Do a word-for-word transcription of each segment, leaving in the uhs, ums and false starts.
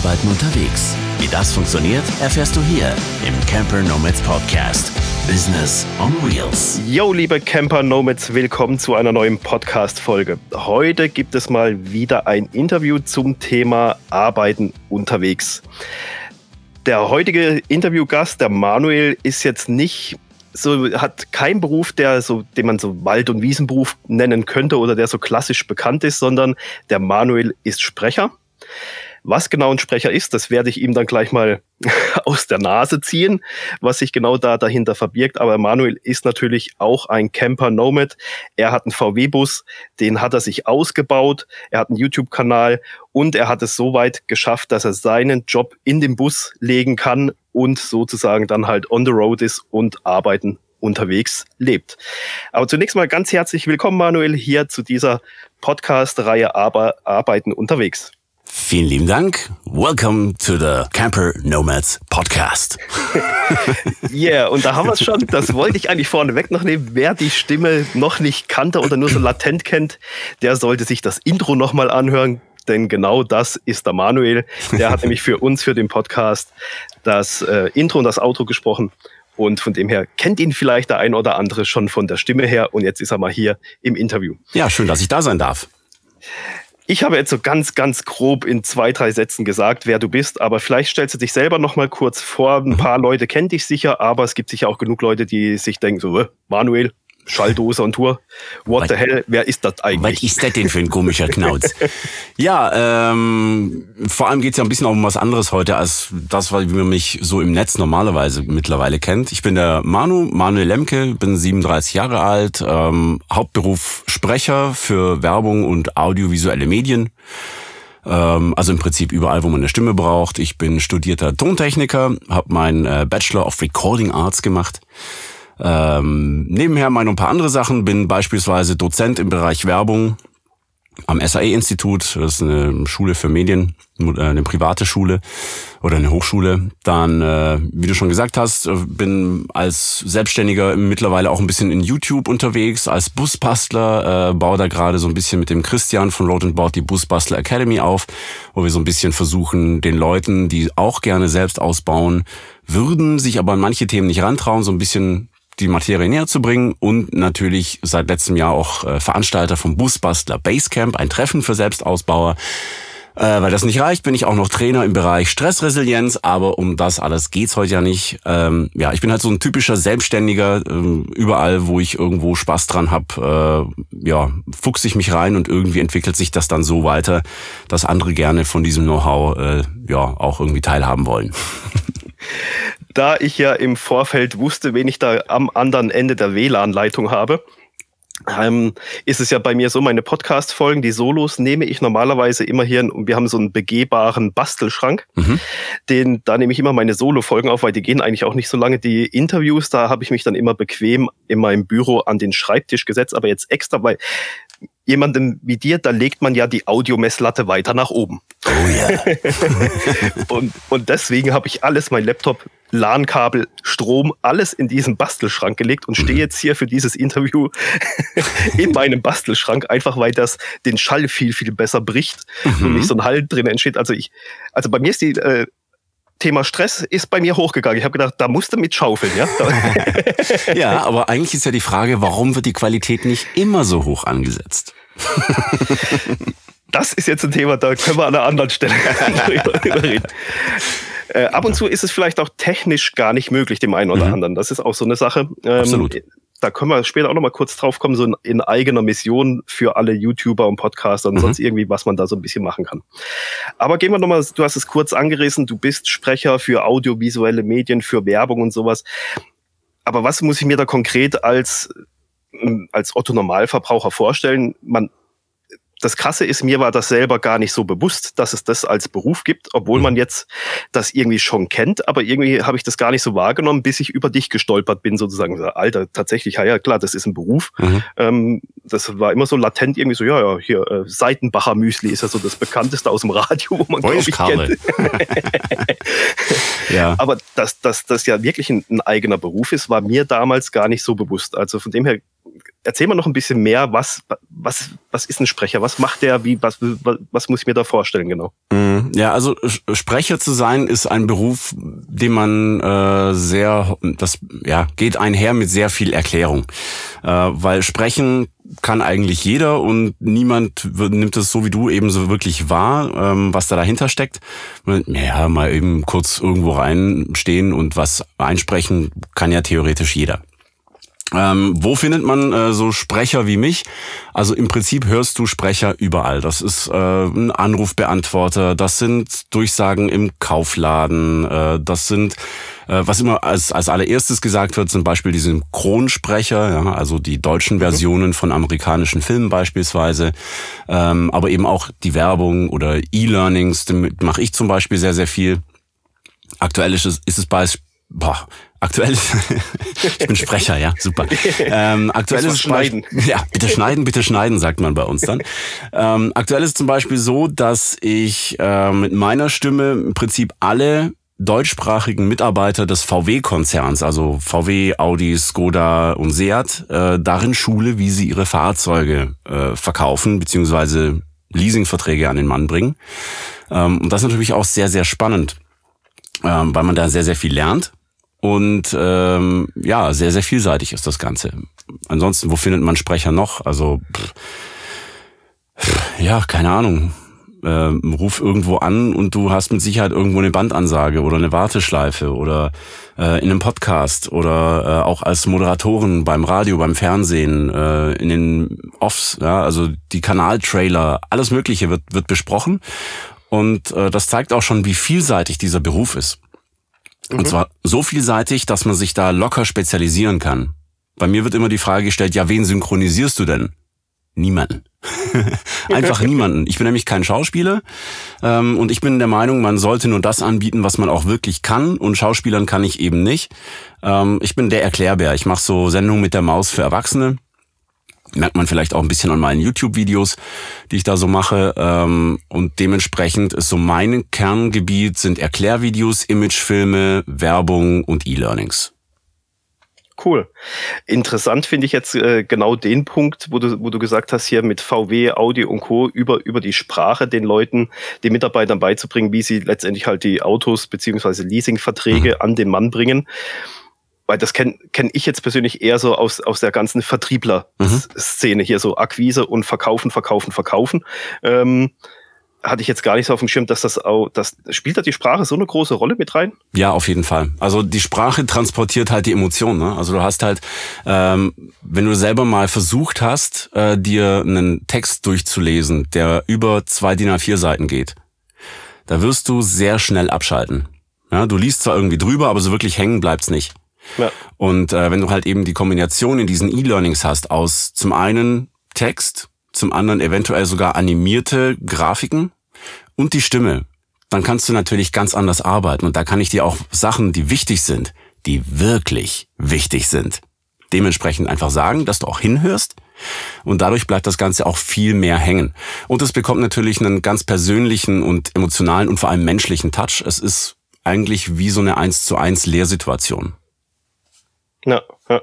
Arbeiten unterwegs. Wie das funktioniert, erfährst du hier im Camper Nomads Podcast. Business on Wheels. Yo, liebe Camper Nomads, willkommen zu einer neuen Podcast-Folge. Heute gibt es mal wieder ein Interview zum Thema Arbeiten unterwegs. Der heutige Interviewgast, der Manuel, ist jetzt nicht so, hat keinen Beruf, der so, den man so Wald- und Wiesenberuf nennen könnte oder der so klassisch bekannt ist, sondern der Manuel ist Sprecher. Was genau ein Sprecher ist, das werde ich ihm dann gleich mal aus der Nase ziehen, was sich genau da dahinter verbirgt. Aber Manuel ist natürlich auch ein Camper-Nomad. Er hat einen V W-Bus, den hat er sich ausgebaut. Er hat einen YouTube-Kanal und er hat es so weit geschafft, dass er seinen Job in den Bus legen kann und sozusagen dann halt on the road ist und arbeiten unterwegs lebt. Aber zunächst mal ganz herzlich willkommen, Manuel, hier zu dieser Podcast-Reihe Ar- Arbeiten unterwegs. Vielen lieben Dank. Welcome to the Camper Nomads Podcast. Yeah, und da haben wir es schon. Das wollte ich eigentlich vorneweg noch nehmen. Wer die Stimme noch nicht kannte oder nur so latent kennt, der sollte sich das Intro nochmal anhören. Denn genau das ist der Manuel. Der hat nämlich für uns, für den Podcast, das äh, Intro und das Outro gesprochen. Und von dem her kennt ihn vielleicht der ein oder andere schon von der Stimme her. Und jetzt ist er mal hier im Interview. Ja, schön, dass ich da sein darf. Ich habe jetzt so ganz, ganz grob in zwei, drei Sätzen gesagt, wer du bist. Aber vielleicht stellst du dich selber noch mal kurz vor. Ein paar Leute kennen dich sicher, aber es gibt sicher auch genug Leute, die sich denken so, äh, Manuel, Schalldose on Tour. What was, the hell, wer ist das eigentlich? Was ist das denn für ein komischer Knauz? ja, ähm, vor allem geht es ja ein bisschen auch um was anderes heute, als das, wie man mich so im Netz normalerweise mittlerweile kennt. Ich bin der Manu, Manuel Lemke, bin siebenunddreißig Jahre alt, ähm, Hauptberuf Sprecher für Werbung und audiovisuelle Medien. Ähm, also im Prinzip überall, wo man eine Stimme braucht. Ich bin studierter Tontechniker, habe meinen äh, Bachelor of Recording Arts gemacht. Ähm, nebenher meine ein paar andere Sachen, bin beispielsweise Dozent im Bereich Werbung am S A E-Institut, das ist eine Schule für Medien, eine private Schule oder eine Hochschule. Dann, äh, wie du schon gesagt hast, bin als Selbstständiger mittlerweile auch ein bisschen in YouTube unterwegs, als Busbastler, äh, baue da gerade so ein bisschen mit dem Christian von Road and Board die Busbastler Academy auf, wo wir so ein bisschen versuchen, den Leuten, die auch gerne selbst ausbauen würden, sich aber an manche Themen nicht rantrauen, so ein bisschen die Materie näher zu bringen und natürlich seit letztem Jahr auch äh, Veranstalter vom Busbastler Basecamp, ein Treffen für Selbstausbauer. Äh, weil das nicht reicht, bin ich auch noch Trainer im Bereich Stressresilienz, aber um das alles geht's heute ja nicht. Ähm, ja, ich bin halt so ein typischer Selbstständiger, ähm, überall, wo ich irgendwo Spaß dran hab, äh, ja, fuchse ich mich rein und irgendwie entwickelt sich das dann so weiter, dass andere gerne von diesem Know-how äh, ja auch irgendwie teilhaben wollen. Da ich ja im Vorfeld wusste, wen ich da am anderen Ende der W L A N-Leitung habe, ähm, ist es ja bei mir so, meine Podcast-Folgen, die Solos, nehme ich normalerweise immer hier, und wir haben so einen begehbaren Bastelschrank, mhm. den, da nehme ich immer meine Solo-Folgen auf, weil die gehen eigentlich auch nicht so lange. Die Interviews, da habe ich mich dann immer bequem in meinem Büro an den Schreibtisch gesetzt, aber jetzt extra, weil jemandem wie dir, da legt man ja die Audiomesslatte weiter nach oben. Oh ja. und, und deswegen habe ich alles, mein Laptop, L A N-Kabel, Strom, alles in diesen Bastelschrank gelegt und stehe jetzt hier für dieses Interview in meinem Bastelschrank, einfach weil das den Schall viel, viel besser bricht mhm. und nicht so ein Hall drin entsteht. Also ich, also bei mir ist die äh, Thema Stress ist bei mir hochgegangen. Ich habe gedacht, da musst du mit schaufeln, ja? Ja, aber eigentlich ist ja die Frage, warum wird die Qualität nicht immer so hoch angesetzt? Das ist jetzt ein Thema, da können wir an einer anderen Stelle drüber reden. Äh, ab und zu ist es vielleicht auch technisch gar nicht möglich, dem einen oder mhm. anderen. Das ist auch so eine Sache. Ähm, Absolut. Da können wir später auch noch mal kurz drauf kommen, so in, in eigener Mission für alle YouTuber und Podcaster und mhm. sonst irgendwie, was man da so ein bisschen machen kann. Aber gehen wir noch mal, du hast es kurz angerissen, du bist Sprecher für audiovisuelle Medien, für Werbung und sowas. Aber was muss ich mir da konkret als, als Otto-Normalverbraucher vorstellen? Man Das Krasse ist, mir war das selber gar nicht so bewusst, dass es das als Beruf gibt, obwohl man jetzt das irgendwie schon kennt, aber irgendwie habe ich das gar nicht so wahrgenommen, bis ich über dich gestolpert bin, sozusagen. Alter, tatsächlich, ja, ja klar, das ist ein Beruf. Mhm. Ähm, das war immer so latent irgendwie so, ja, ja, hier, äh, Seitenbacher Müsli ist ja so das bekannteste aus dem Radio, wo man, glaube ich, kennt. Ja. Aber dass, dass das ja wirklich ein, ein eigener Beruf ist, war mir damals gar nicht so bewusst. Also von dem her, erzähl mal noch ein bisschen mehr, was, was, was ist ein Sprecher? Was macht der? Wie, was, was, was muss ich mir da vorstellen, genau? Ja, also Sprecher zu sein ist ein Beruf, den man äh, sehr, das ja geht einher mit sehr viel Erklärung, äh, weil sprechen kann eigentlich jeder und niemand wird, nimmt es so wie du eben so wirklich wahr, ähm, was da dahinter steckt. Ja, mal eben kurz irgendwo reinstehen und was einsprechen kann ja theoretisch jeder. Ähm, wo findet man äh, so Sprecher wie mich? Also im Prinzip hörst du Sprecher überall. Das ist äh, ein Anrufbeantworter, das sind Durchsagen im Kaufladen, äh, das sind, äh, was immer als als allererstes gesagt wird, zum Beispiel die Synchronsprecher, ja, also die deutschen Versionen von amerikanischen Filmen beispielsweise, ähm, aber eben auch die Werbung oder E-Learnings, damit mache ich zum Beispiel sehr, sehr viel. Aktuell ist es, ist es bei Boah, aktuell ist, ich bin Sprecher, ja, super. Ähm, aktuell ist es schneiden. Ja, bitte schneiden, bitte schneiden, sagt man bei uns dann. Ähm, aktuell ist es zum Beispiel so, dass ich äh, mit meiner Stimme im Prinzip alle deutschsprachigen Mitarbeiter des V W-Konzerns, also V W, Audi, Skoda und Seat, äh, darin schule, wie sie ihre Fahrzeuge äh, verkaufen, beziehungsweise Leasingverträge an den Mann bringen. Ähm, und das ist natürlich auch sehr, sehr spannend, ähm, weil man da sehr, sehr viel lernt. Und ähm, ja, sehr, sehr vielseitig ist das Ganze. Ansonsten, wo findet man Sprecher noch? Also, pff, ja, keine Ahnung. Ähm, ruf irgendwo an und du hast mit Sicherheit irgendwo eine Bandansage oder eine Warteschleife oder äh, in einem Podcast oder äh, auch als Moderatoren beim Radio, beim Fernsehen, äh, in den Offs, ja, also die Kanaltrailer, alles Mögliche wird wird besprochen. Und äh, das zeigt auch schon, wie vielseitig dieser Beruf ist. Und mhm. zwar so vielseitig, dass man sich da locker spezialisieren kann. Bei mir wird immer die Frage gestellt, ja, wen synchronisierst du denn? Niemanden. Einfach niemanden. Ich bin nämlich kein Schauspieler ähm, und ich bin der Meinung, man sollte nur das anbieten, was man auch wirklich kann, und Schauspielern kann ich eben nicht. Ähm, ich bin der Erklärbär. Ich mache so Sendungen mit der Maus für Erwachsene. Merkt man vielleicht auch ein bisschen an meinen YouTube-Videos, die ich da so mache. Und dementsprechend ist so mein Kerngebiet sind Erklärvideos, Imagefilme, Werbung und E-Learnings. Cool. Interessant finde ich jetzt äh, genau den Punkt, wo du, wo du gesagt hast, hier mit V W, Audi und Co. über, über die Sprache den Leuten, den Mitarbeitern beizubringen, wie sie letztendlich halt die Autos beziehungsweise Leasingverträge mhm. an den Mann bringen. Weil das kenne kenn ich jetzt persönlich eher so aus, aus der ganzen Vertriebler-Szene, mhm. hier so Akquise und Verkaufen, Verkaufen, Verkaufen. Ähm, hatte ich jetzt gar nicht so auf dem Schirm, dass das auch, das spielt da die Sprache so eine große Rolle mit rein? Ja, auf jeden Fall. Also die Sprache transportiert halt die Emotionen. Ne? Also du hast halt, ähm, wenn du selber mal versucht hast, äh, dir einen Text durchzulesen, der über zwei D I N A vier Seiten geht, da wirst du sehr schnell abschalten. Ja, du liest zwar irgendwie drüber, aber so wirklich hängen bleibt's nicht. Ja. Und äh, wenn du halt eben die Kombination in diesen E-Learnings hast aus zum einen Text, zum anderen eventuell sogar animierte Grafiken und die Stimme, dann kannst du natürlich ganz anders arbeiten. Und da kann ich dir auch Sachen, die wichtig sind, die wirklich wichtig sind, dementsprechend einfach sagen, dass du auch hinhörst. Und dadurch bleibt das Ganze auch viel mehr hängen. Und es bekommt natürlich einen ganz persönlichen und emotionalen und vor allem menschlichen Touch. Es ist eigentlich wie so eine eins zu eins Lehrsituation. Ja, ja.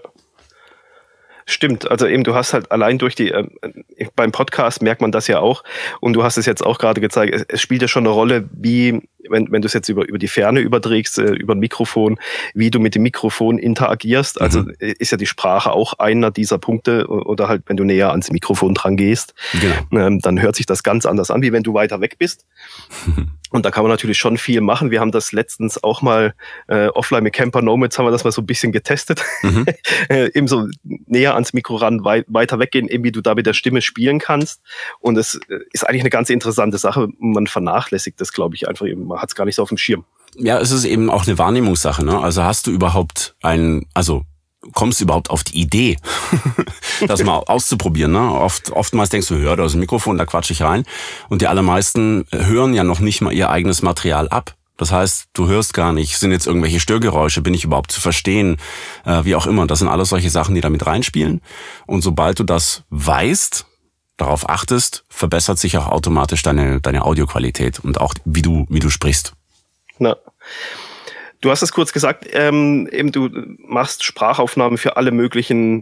Stimmt, also eben du hast halt allein durch die, äh, beim Podcast merkt man das ja auch, und du hast es jetzt auch gerade gezeigt, es, es spielt ja schon eine Rolle, wie, wenn, wenn du es jetzt über, über die Ferne überträgst, äh, über ein Mikrofon, wie du mit dem Mikrofon interagierst, also mhm. ist ja die Sprache auch einer dieser Punkte, oder halt wenn du näher ans Mikrofon dran gehst, genau. ähm, dann hört sich das ganz anders an, wie wenn du weiter weg bist. Und da kann man natürlich schon viel machen. Wir haben das letztens auch mal äh, offline mit Camper Nomads haben wir das mal so ein bisschen getestet. Mhm. äh, eben so näher ans Mikro ran, wei- weiter weggehen, eben wie du da mit der Stimme spielen kannst. Und es äh, ist eigentlich eine ganz interessante Sache. Man vernachlässigt das, glaube ich, einfach eben. Man hat es gar nicht so auf dem Schirm. Ja, es ist eben auch eine Wahrnehmungssache, ne? Also hast du überhaupt ein, also kommst du überhaupt auf die Idee, das mal auszuprobieren, ne? Oft, oftmals denkst du, hör, da ist ein Mikrofon, da quatsch ich rein. Und die allermeisten hören ja noch nicht mal ihr eigenes Material ab. Das heißt, du hörst gar nicht, sind jetzt irgendwelche Störgeräusche, bin ich überhaupt zu verstehen, äh, wie auch immer. Das sind alles solche Sachen, die da mit reinspielen. Und sobald du das weißt, darauf achtest, verbessert sich auch automatisch deine, deine Audioqualität und auch wie du, wie du sprichst. Na. Du hast es kurz gesagt, ähm, eben du machst Sprachaufnahmen für alle möglichen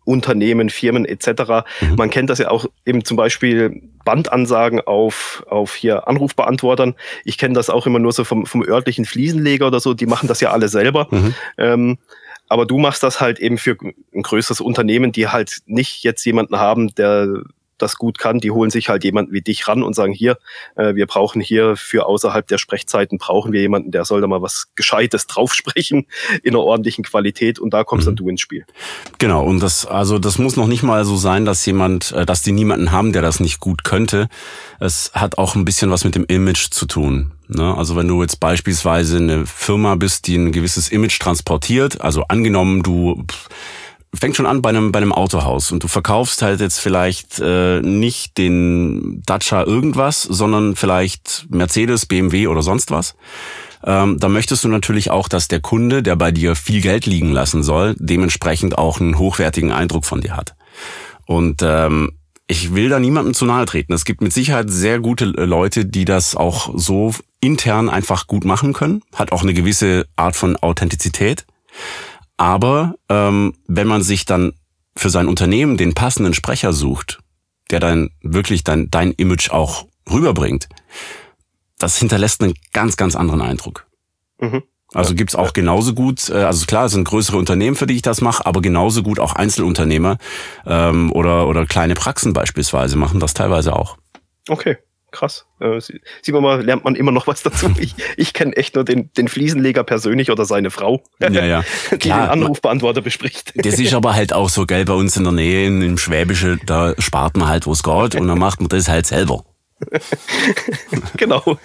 Unternehmen, Firmen et cetera. Mhm. Man kennt das ja auch eben zum Beispiel Bandansagen auf, auf hier Anrufbeantwortern. Ich kenne das auch immer nur so vom, vom örtlichen Fliesenleger oder so. Die machen das ja alle selber. Mhm. Ähm, aber du machst das halt eben für ein größeres Unternehmen, die halt nicht jetzt jemanden haben, der das gut kann. Die holen sich halt jemanden wie dich ran und sagen, hier, äh, wir brauchen hier für außerhalb der Sprechzeiten, brauchen wir jemanden, der soll da mal was Gescheites draufsprechen in einer ordentlichen Qualität, und da kommst mhm. dann du ins Spiel. Genau, und das, also das muss noch nicht mal so sein, dass jemand, dass die niemanden haben, der das nicht gut könnte. Es hat auch ein bisschen was mit dem Image zu tun. Ne? Also wenn du jetzt beispielsweise eine Firma bist, die ein gewisses Image transportiert, also angenommen, du pff, fängt schon an bei einem bei einem Autohaus und du verkaufst halt jetzt vielleicht äh, nicht den Dacia irgendwas, sondern vielleicht Mercedes, B M W oder sonst was. Ähm, da möchtest du natürlich auch, dass der Kunde, der bei dir viel Geld liegen lassen soll, dementsprechend auch einen hochwertigen Eindruck von dir hat. Und ähm, ich will da niemandem zu nahe treten. Es gibt mit Sicherheit sehr gute Leute, die das auch so intern einfach gut machen können. Hat auch eine gewisse Art von Authentizität. Aber ähm, wenn man sich dann für sein Unternehmen den passenden Sprecher sucht, der dann wirklich dann dein Image auch rüberbringt, das hinterlässt einen ganz, ganz anderen Eindruck. Mhm. Also gibt's auch genauso gut, also klar, es sind größere Unternehmen, für die ich das mache, aber genauso gut auch Einzelunternehmer ähm, oder oder kleine Praxen beispielsweise machen das teilweise auch. Okay. Krass. Äh, sieht man mal, lernt man immer noch was dazu. Ich, ich kenne echt nur den, den Fliesenleger persönlich oder seine Frau, ja, ja. die Klar, den Anrufbeantworter bespricht. Das ist aber halt auch so, gell, bei uns in der Nähe, im Schwäbische, da spart man halt, wo es geht, und dann macht man das halt selber. Genau.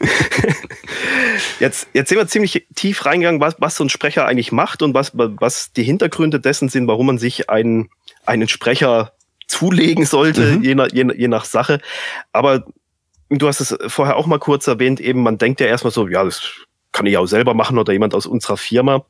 Jetzt, jetzt sind wir ziemlich tief reingegangen, was, was so ein Sprecher eigentlich macht und was, was die Hintergründe dessen sind, warum man sich einen, einen Sprecher zulegen sollte, mhm. je, nach, je, je nach Sache. Aber du hast es vorher auch mal kurz erwähnt, eben man denkt ja erstmal so, ja, das kann ich auch selber machen oder jemand aus unserer Firma.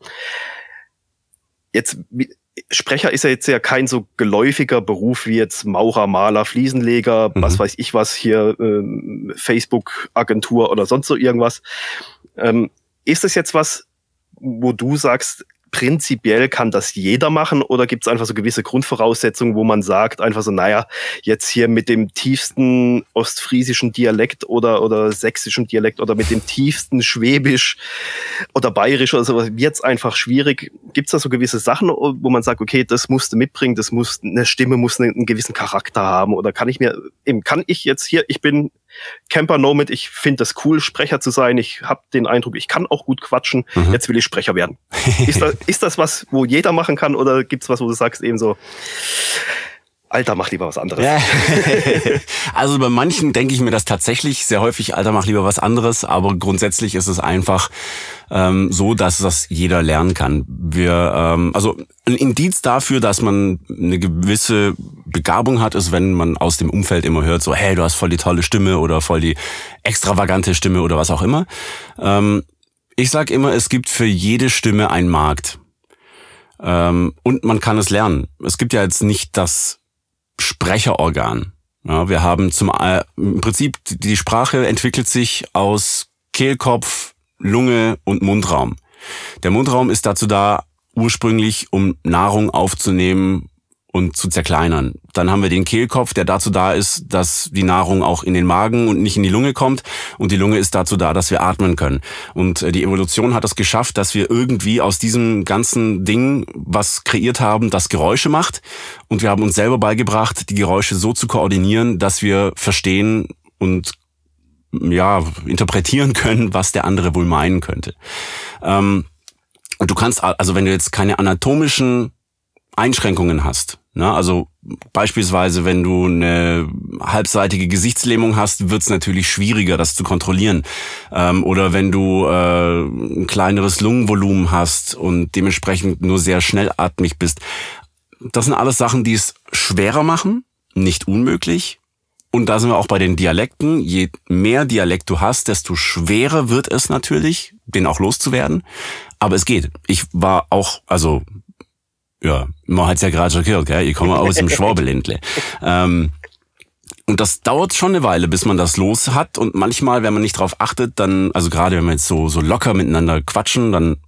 Jetzt, Sprecher ist ja jetzt ja kein so geläufiger Beruf wie jetzt Maurer, Maler, Fliesenleger, mhm. was weiß ich was hier, äh, Facebook-Agentur oder sonst so irgendwas. Ähm, ist das jetzt was, wo du sagst, prinzipiell kann das jeder machen, oder gibt es einfach so gewisse Grundvoraussetzungen, wo man sagt, einfach so, naja, jetzt hier mit dem tiefsten ostfriesischen Dialekt oder, oder sächsischen Dialekt oder mit dem tiefsten Schwäbisch oder Bayerisch oder sowas, wird es einfach schwierig. Gibt es da so gewisse Sachen, wo man sagt, okay, das musst du mitbringen, das muss, eine Stimme muss einen, einen gewissen Charakter haben, oder kann ich mir, eben, kann ich jetzt hier, ich bin Camper Nomad, ich finde das cool, Sprecher zu sein. Ich habe den Eindruck, ich kann auch gut quatschen. Mhm. Jetzt will ich Sprecher werden. Ist das, ist das was, wo jeder machen kann, oder gibt's was, wo du sagst eben so, Alter, mach lieber was anderes? Ja. Also bei manchen denke ich mir das tatsächlich sehr häufig, Alter, mach lieber was anderes. Aber grundsätzlich ist es einfach ähm, so, dass das jeder lernen kann. Wir, ähm, also ein Indiz dafür, dass man eine gewisse Begabung hat, ist, wenn man aus dem Umfeld immer hört, so, hey, du hast voll die tolle Stimme oder voll die extravagante Stimme oder was auch immer. Ähm, ich sag immer, es gibt für jede Stimme einen Markt. Ähm, und man kann es lernen. Es gibt ja jetzt nicht das Sprecherorgan. Ja, wir haben zum äh, im Prinzip die Sprache entwickelt sich aus Kehlkopf, Lunge und Mundraum. Der Mundraum ist dazu da, ursprünglich um Nahrung aufzunehmen und zu zerkleinern. Dann haben wir den Kehlkopf, der dazu da ist, dass die Nahrung auch in den Magen und nicht in die Lunge kommt. Und die Lunge ist dazu da, dass wir atmen können. Und die Evolution hat es geschafft, dass wir irgendwie aus diesem ganzen Ding was kreiert haben, das Geräusche macht. Und wir haben uns selber beigebracht, die Geräusche so zu koordinieren, dass wir verstehen und ja interpretieren können, was der andere wohl meinen könnte. Ähm, und du kannst, also wenn du jetzt keine anatomischen Einschränkungen hast, ne? Also beispielsweise, wenn du eine halbseitige Gesichtslähmung hast, wird es natürlich schwieriger, das zu kontrollieren. Ähm, oder wenn du äh, ein kleineres Lungenvolumen hast und dementsprechend nur sehr schnellatmig bist. Das sind alles Sachen, die es schwerer machen, nicht unmöglich. Und da sind wir auch bei den Dialekten. Je mehr Dialekt du hast, desto schwerer wird es natürlich, den auch loszuwerden. Aber es geht. Ich war auch, also ja, man hat's ja gerade schon gehört, gell? Ich komme aus dem Schwabeländle. ähm, und das dauert schon eine Weile, bis man das los hat. Und manchmal, wenn man nicht drauf achtet, dann, also gerade wenn wir jetzt so so locker miteinander quatschen, dann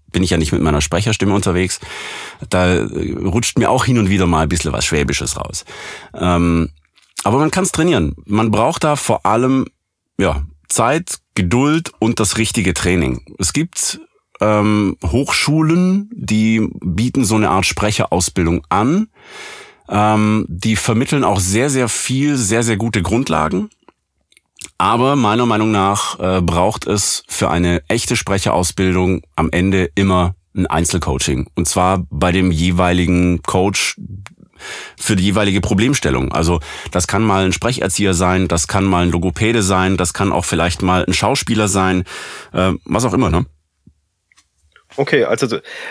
bin ich ja nicht mit meiner Sprecherstimme unterwegs. Da rutscht mir auch hin und wieder mal ein bisschen was Schwäbisches raus. Ähm, aber man kann es trainieren. Man braucht da vor allem ja Zeit, Geduld und das richtige Training. Es gibt ähm, Hochschulen, die bieten so eine Art Sprecherausbildung an. Ähm, die vermitteln auch sehr, sehr viel, sehr, sehr gute Grundlagen. Aber meiner Meinung nach äh, braucht es für eine echte Sprecherausbildung am Ende immer ein Einzelcoaching. Und zwar bei dem jeweiligen Coach für die jeweilige Problemstellung. Also das kann mal ein Sprecherzieher sein, das kann mal ein Logopäde sein, das kann auch vielleicht mal ein Schauspieler sein, äh, was auch immer, ne? Okay, also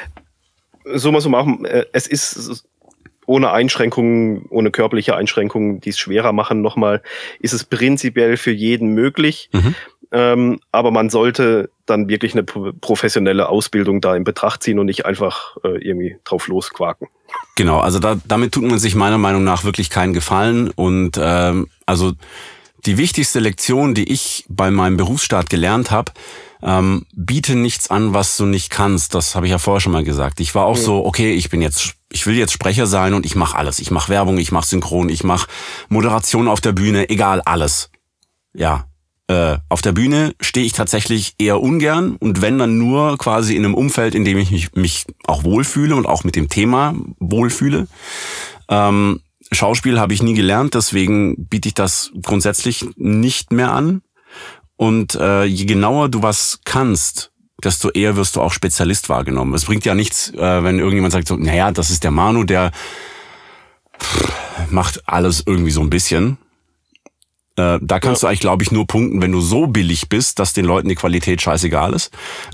so mal so machen, es ist ohne Einschränkungen, ohne körperliche Einschränkungen, die es schwerer machen, nochmal, ist es prinzipiell für jeden möglich. Mhm. Ähm, aber man sollte dann wirklich eine professionelle Ausbildung da in Betracht ziehen und nicht einfach äh, irgendwie drauf losquaken. Genau, also da, damit tut man sich meiner Meinung nach wirklich keinen Gefallen. Und ähm, also die wichtigste Lektion, die ich bei meinem Berufsstart gelernt habe, ähm, biete nichts an, was du nicht kannst. Das habe ich ja vorher schon mal gesagt. Ich war auch mhm. so, okay, ich bin jetzt, ich will jetzt Sprecher sein und ich mache alles. Ich mache Werbung, ich mache Synchron, ich mache Moderation auf der Bühne, egal, alles. Ja, äh, auf der Bühne stehe ich tatsächlich eher ungern und wenn dann nur quasi in einem Umfeld, in dem ich mich, mich auch wohlfühle und auch mit dem Thema wohlfühle. Ähm, Schauspiel habe ich nie gelernt, deswegen biete ich das grundsätzlich nicht mehr an. Und äh, je genauer du was kannst, desto eher wirst du auch Spezialist wahrgenommen. Es bringt ja nichts, äh, wenn irgendjemand sagt so, naja, das ist der Manu, der pff, macht alles irgendwie so ein bisschen. Äh, da kannst ja. du eigentlich, glaube ich, nur punkten, wenn du so billig bist, dass den Leuten die Qualität scheißegal ist.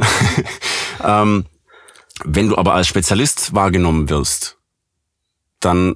ähm, wenn du aber als Spezialist wahrgenommen wirst, dann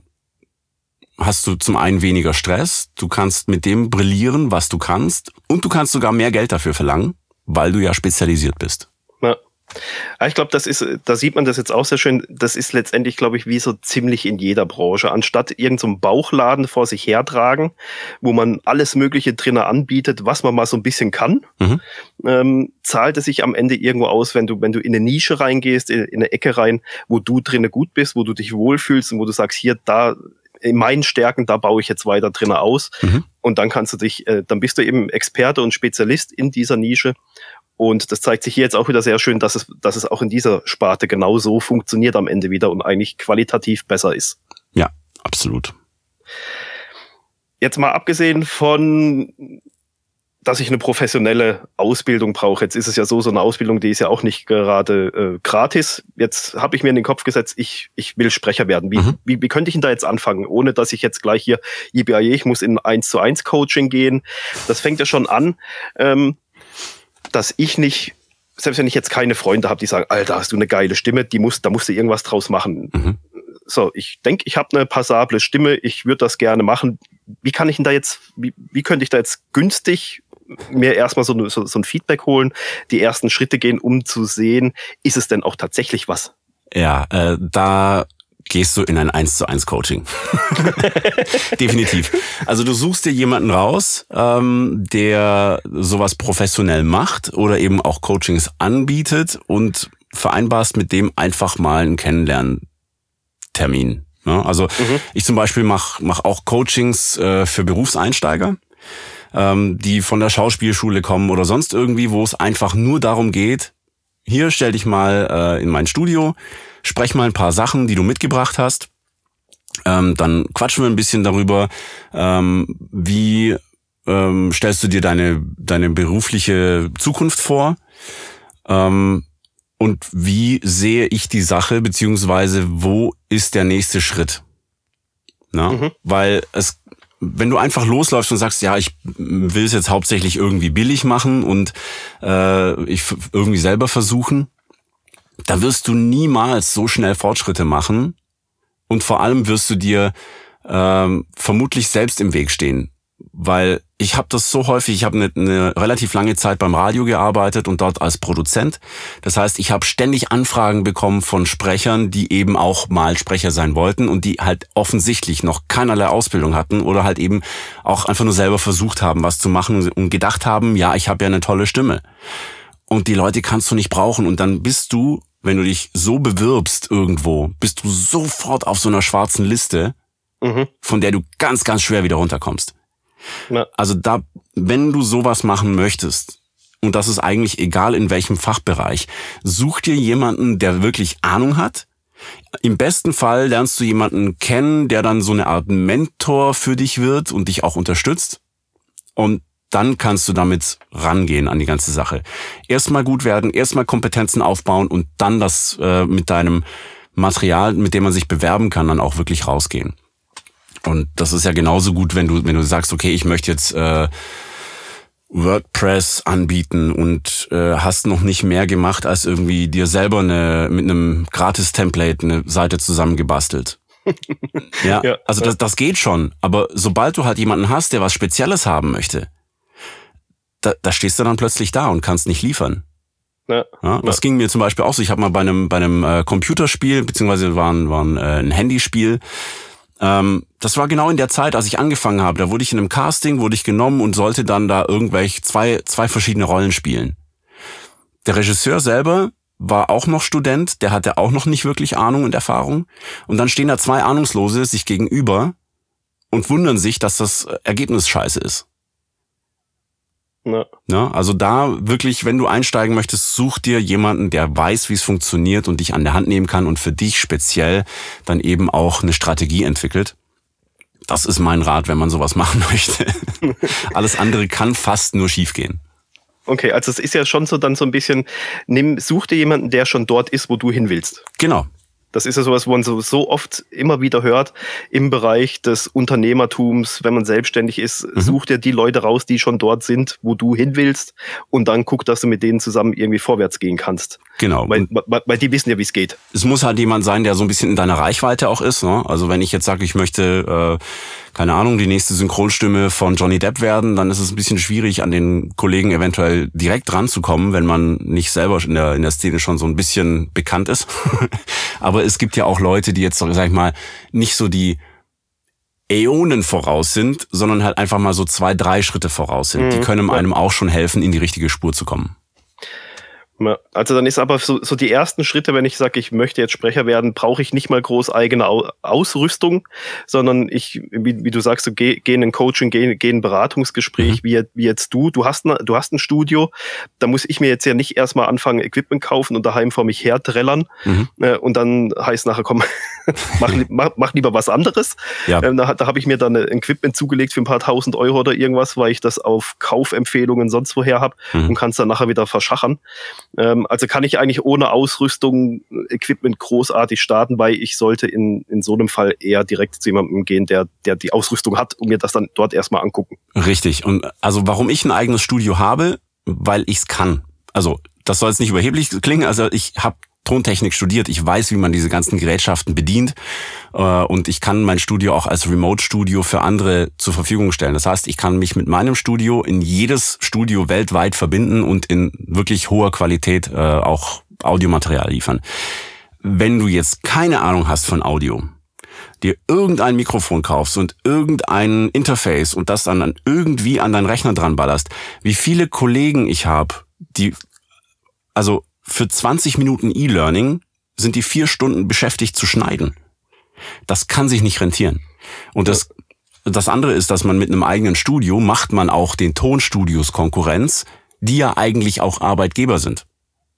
hast du zum einen weniger Stress, du kannst mit dem brillieren, was du kannst und du kannst sogar mehr Geld dafür verlangen, weil du ja spezialisiert bist. Ja. Ich glaube, das ist, da sieht man das jetzt auch sehr schön, das ist letztendlich, glaube ich, wie so ziemlich in jeder Branche. Anstatt irgendein so Bauchladen vor sich hertragen, wo man alles Mögliche drinnen anbietet, was man mal so ein bisschen kann, mhm. ähm, zahlt es sich am Ende irgendwo aus, wenn du, wenn du in eine Nische reingehst, in, in eine Ecke rein, wo du drinnen gut bist, wo du dich wohlfühlst und wo du sagst, hier, da, in meinen Stärken, da baue ich jetzt weiter drinnen aus. Mhm. Und dann kannst du dich, äh, dann bist du eben Experte und Spezialist in dieser Nische. Und das zeigt sich hier jetzt auch wieder sehr schön, dass es, dass es auch in dieser Sparte genau so funktioniert am Ende wieder und eigentlich qualitativ besser ist. Ja, absolut. Jetzt mal abgesehen von, dass ich eine professionelle Ausbildung brauche. Jetzt ist es ja so, so eine Ausbildung, die ist ja auch nicht gerade äh, gratis. Jetzt habe ich mir in den Kopf gesetzt, ich ich will Sprecher werden. Wie, mhm. wie, wie könnte ich denn da jetzt anfangen, ohne dass ich jetzt gleich hier, ich muss in eins zu eins Coaching gehen. Das fängt ja schon an, ähm, dass ich nicht, selbst wenn ich jetzt keine Freunde habe, die sagen, Alter, hast du eine geile Stimme, die muss, da musst du irgendwas draus machen. Mhm. So, ich denke, ich habe eine passable Stimme, ich würde das gerne machen. Wie kann ich denn da jetzt, wie, wie könnte ich da jetzt günstig mir erstmal so, so, so ein Feedback holen, die ersten Schritte gehen, um zu sehen, ist es denn auch tatsächlich was? Ja, äh, da gehst du in ein eins zu eins Coaching. Definitiv. Also du suchst dir jemanden raus, ähm, der sowas professionell macht oder eben auch Coachings anbietet und vereinbarst mit dem einfach mal einen Kennenlerntermin. Ja, also mhm. ich zum Beispiel mache mach auch Coachings äh, für Berufseinsteiger, ähm, die von der Schauspielschule kommen oder sonst irgendwie, wo es einfach nur darum geht, hier stell dich mal äh, in mein Studio, sprech mal ein paar Sachen, die du mitgebracht hast. Ähm, dann quatschen wir ein bisschen darüber, ähm, wie ähm, stellst du dir deine deine berufliche Zukunft vor ähm, und wie sehe ich die Sache, beziehungsweise wo ist der nächste Schritt? Na? Mhm. Weil es, wenn du einfach losläufst und sagst, ja, ich will es jetzt hauptsächlich irgendwie billig machen und äh, ich f- irgendwie selber versuchen, da wirst du niemals so schnell Fortschritte machen und vor allem wirst du dir ähm, vermutlich selbst im Weg stehen. Weil ich habe das so häufig, ich habe eine, eine relativ lange Zeit beim Radio gearbeitet und dort als Produzent. Das heißt, ich habe ständig Anfragen bekommen von Sprechern, die eben auch mal Sprecher sein wollten und die halt offensichtlich noch keinerlei Ausbildung hatten oder halt eben auch einfach nur selber versucht haben, was zu machen und gedacht haben, ja, ich habe ja eine tolle Stimme. Und die Leute kannst du nicht brauchen und dann bist du wenn du dich so bewirbst irgendwo, bist du sofort auf so einer schwarzen Liste, mhm. von der du ganz, ganz schwer wieder runterkommst. Ja. Also da, wenn du sowas machen möchtest, und das ist eigentlich egal in welchem Fachbereich, such dir jemanden, der wirklich Ahnung hat. Im besten Fall lernst du jemanden kennen, der dann so eine Art Mentor für dich wird und dich auch unterstützt. Und dann kannst du damit rangehen an die ganze Sache. Erstmal gut werden, erstmal Kompetenzen aufbauen und dann das äh, mit deinem Material, mit dem man sich bewerben kann, dann auch wirklich rausgehen. Und das ist ja genauso gut, wenn du wenn du sagst, okay, ich möchte jetzt äh, WordPress anbieten und äh, hast noch nicht mehr gemacht, als irgendwie dir selber eine mit einem Gratis-Template eine Seite zusammengebastelt. ja, ja, also das, das geht schon. Aber sobald du halt jemanden hast, der was Spezielles haben möchte, Da, da stehst du dann plötzlich da und kannst nicht liefern. Ja, ja, das ja. ging mir zum Beispiel auch so. Ich habe mal bei einem bei einem äh, Computerspiel, beziehungsweise war ein, war ein, äh, ein Handyspiel. Ähm, das war genau in der Zeit, als ich angefangen habe. Da wurde ich in einem Casting, wurde ich genommen und sollte dann da irgendwelche zwei zwei verschiedene Rollen spielen. Der Regisseur selber war auch noch Student, der hatte auch noch nicht wirklich Ahnung und Erfahrung. Und dann stehen da zwei Ahnungslose sich gegenüber und wundern sich, dass das Ergebnis scheiße ist. Ja. Ja, also da wirklich, wenn du einsteigen möchtest, such dir jemanden, der weiß, wie es funktioniert und dich an der Hand nehmen kann und für dich speziell dann eben auch eine Strategie entwickelt. Das ist mein Rat, wenn man sowas machen möchte. Alles andere kann fast nur schiefgehen. Okay, also es ist ja schon so dann so ein bisschen, nimm, such dir jemanden, der schon dort ist, wo du hin willst. Genau. Das ist ja sowas, wo man so, so oft immer wieder hört im Bereich des Unternehmertums, wenn man selbstständig ist, mhm. such dir die Leute raus, die schon dort sind, wo du hin willst und dann guck, dass du mit denen zusammen irgendwie vorwärts gehen kannst. Genau. Weil, weil, weil die wissen ja, wie es geht. Es muss halt jemand sein, der so ein bisschen in deiner Reichweite auch ist. Ne? Also wenn ich jetzt sage, ich möchte, äh, keine Ahnung, die nächste Synchronstimme von Johnny Depp werden, dann ist es ein bisschen schwierig, an den Kollegen eventuell direkt ranzukommen, wenn man nicht selber in der, in der Szene schon so ein bisschen bekannt ist. Aber es gibt ja auch Leute, die jetzt, sag ich mal, nicht so die Äonen voraus sind, sondern halt einfach mal so zwei, drei Schritte voraus sind. Mhm. Die können einem auch schon helfen, in die richtige Spur zu kommen. Also dann ist aber so, so die ersten Schritte, wenn ich sage, ich möchte jetzt Sprecher werden, brauche ich nicht mal groß eigene Ausrüstung, sondern ich, wie, wie du sagst, so geh, geh in ein Coaching, geh, geh in ein Beratungsgespräch, mhm. wie, wie jetzt du. Du hast, ne, du hast ein Studio, da muss ich mir jetzt ja nicht erstmal anfangen, Equipment kaufen und daheim vor mich her trällern mhm. äh, und dann heißt nachher, komm, mach, mach, mach lieber was anderes. Ja. Ähm, da da habe ich mir dann ein Equipment zugelegt für ein paar tausend Euro oder irgendwas, weil ich das auf Kaufempfehlungen sonst woher habe mhm. und kann es dann nachher wieder verschachern. Also kann ich eigentlich ohne Ausrüstung, Equipment großartig starten, weil ich sollte in, in so einem Fall eher direkt zu jemandem gehen, der, der die Ausrüstung hat und mir das dann dort erstmal angucken. Richtig. Und also warum ich ein eigenes Studio habe, weil ich es kann. Also das soll jetzt nicht überheblich klingen, also ich habe Tontechnik studiert, ich weiß, wie man diese ganzen Gerätschaften bedient und ich kann mein Studio auch als Remote-Studio für andere zur Verfügung stellen. Das heißt, ich kann mich mit meinem Studio in jedes Studio weltweit verbinden und in wirklich hoher Qualität äh, auch Audiomaterial liefern. Wenn du jetzt keine Ahnung hast von Audio, dir irgendein Mikrofon kaufst und irgendein Interface und das dann irgendwie an deinen Rechner dran ballerst, wie viele Kollegen ich habe, die also für zwanzig Minuten E-Learning sind die vier Stunden beschäftigt zu schneiden. Das kann sich nicht rentieren. Und das, das andere ist, dass man mit einem eigenen Studio macht man auch den Tonstudios Konkurrenz, die ja eigentlich auch Arbeitgeber sind.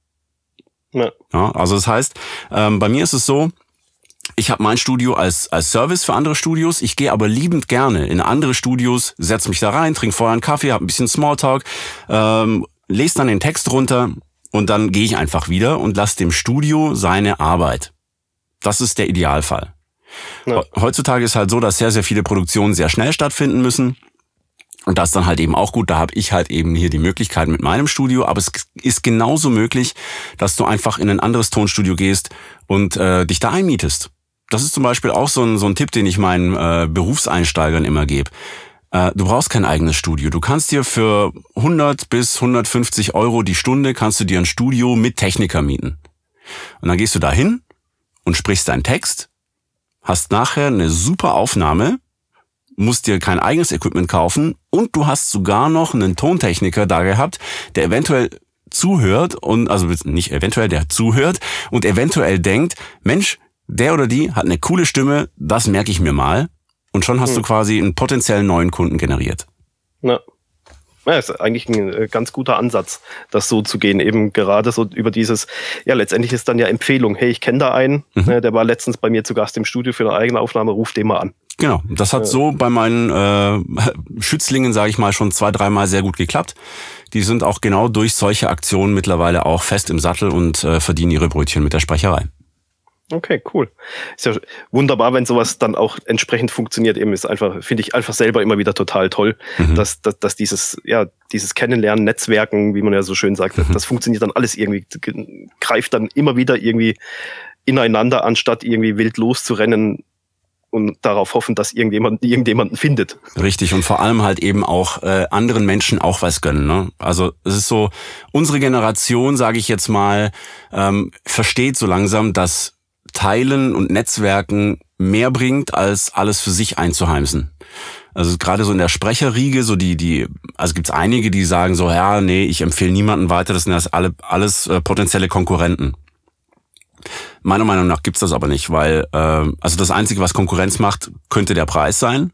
Ja. Ja, also das heißt, ähm, bei mir ist es so, ich habe mein Studio als als Service für andere Studios. Ich gehe aber liebend gerne in andere Studios, setz mich da rein, trinke vorher einen Kaffee, habe ein bisschen Smalltalk, ähm, lese dann den Text runter. Und dann gehe ich einfach wieder und lasse dem Studio seine Arbeit. Das ist der Idealfall. Ja. Heutzutage ist halt so, dass sehr, sehr viele Produktionen sehr schnell stattfinden müssen. Und das ist dann halt eben auch gut. Da habe ich halt eben hier die Möglichkeit mit meinem Studio. Aber es ist genauso möglich, dass du einfach in ein anderes Tonstudio gehst und äh, dich da einmietest. Das ist zum Beispiel auch so ein, so ein Tipp, den ich meinen äh, Berufseinsteigern immer gebe. Du brauchst kein eigenes Studio. Du kannst dir für hundert bis hundertfünfzig Euro die Stunde kannst du dir ein Studio mit Techniker mieten. Und dann gehst du da hin und sprichst deinen Text, hast nachher eine super Aufnahme, musst dir kein eigenes Equipment kaufen und du hast sogar noch einen Tontechniker da gehabt, der eventuell zuhört und, also nicht eventuell, der zuhört und eventuell denkt, Mensch, der oder die hat eine coole Stimme, das merke ich mir mal. Und schon hast hm. du quasi einen potenziellen neuen Kunden generiert. Ja. Ja, ist eigentlich ein ganz guter Ansatz, das so zu gehen. Eben gerade so über dieses, ja, letztendlich ist dann ja Empfehlung. Hey, ich kenne da einen, mhm. der war letztens bei mir zu Gast im Studio für eine eigene Aufnahme, ruf den mal an. Genau, das hat ja. so bei meinen äh, Schützlingen, sage ich mal, schon zwei, dreimal sehr gut geklappt. Die sind auch genau durch solche Aktionen mittlerweile auch fest im Sattel und äh, verdienen ihre Brötchen mit der Sprecherei. Okay, cool. Ist ja wunderbar, wenn sowas dann auch entsprechend funktioniert. Eben ist einfach, finde ich einfach selber immer wieder total toll, mhm. dass, dass, dass dieses, ja, dieses Kennenlernen, Netzwerken, wie man ja so schön sagt, mhm. das funktioniert dann alles irgendwie, greift dann immer wieder irgendwie ineinander, anstatt irgendwie wild loszurennen und darauf hoffen, dass irgendjemand irgendjemanden findet. Richtig, und vor allem halt eben auch äh, anderen Menschen auch was gönnen. Ne? Also es ist so, unsere Generation, sage ich jetzt mal, ähm, versteht so langsam, dass Teilen und Netzwerken mehr bringt, als alles für sich einzuheimsen. Also gerade so in der Sprecherriege, so die, die, also gibt's einige, die sagen so, ja, nee, ich empfehle niemanden weiter, das sind das alle, alles äh, potenzielle Konkurrenten. Meiner Meinung nach gibt's das aber nicht, weil, äh, also das Einzige, was Konkurrenz macht, könnte der Preis sein.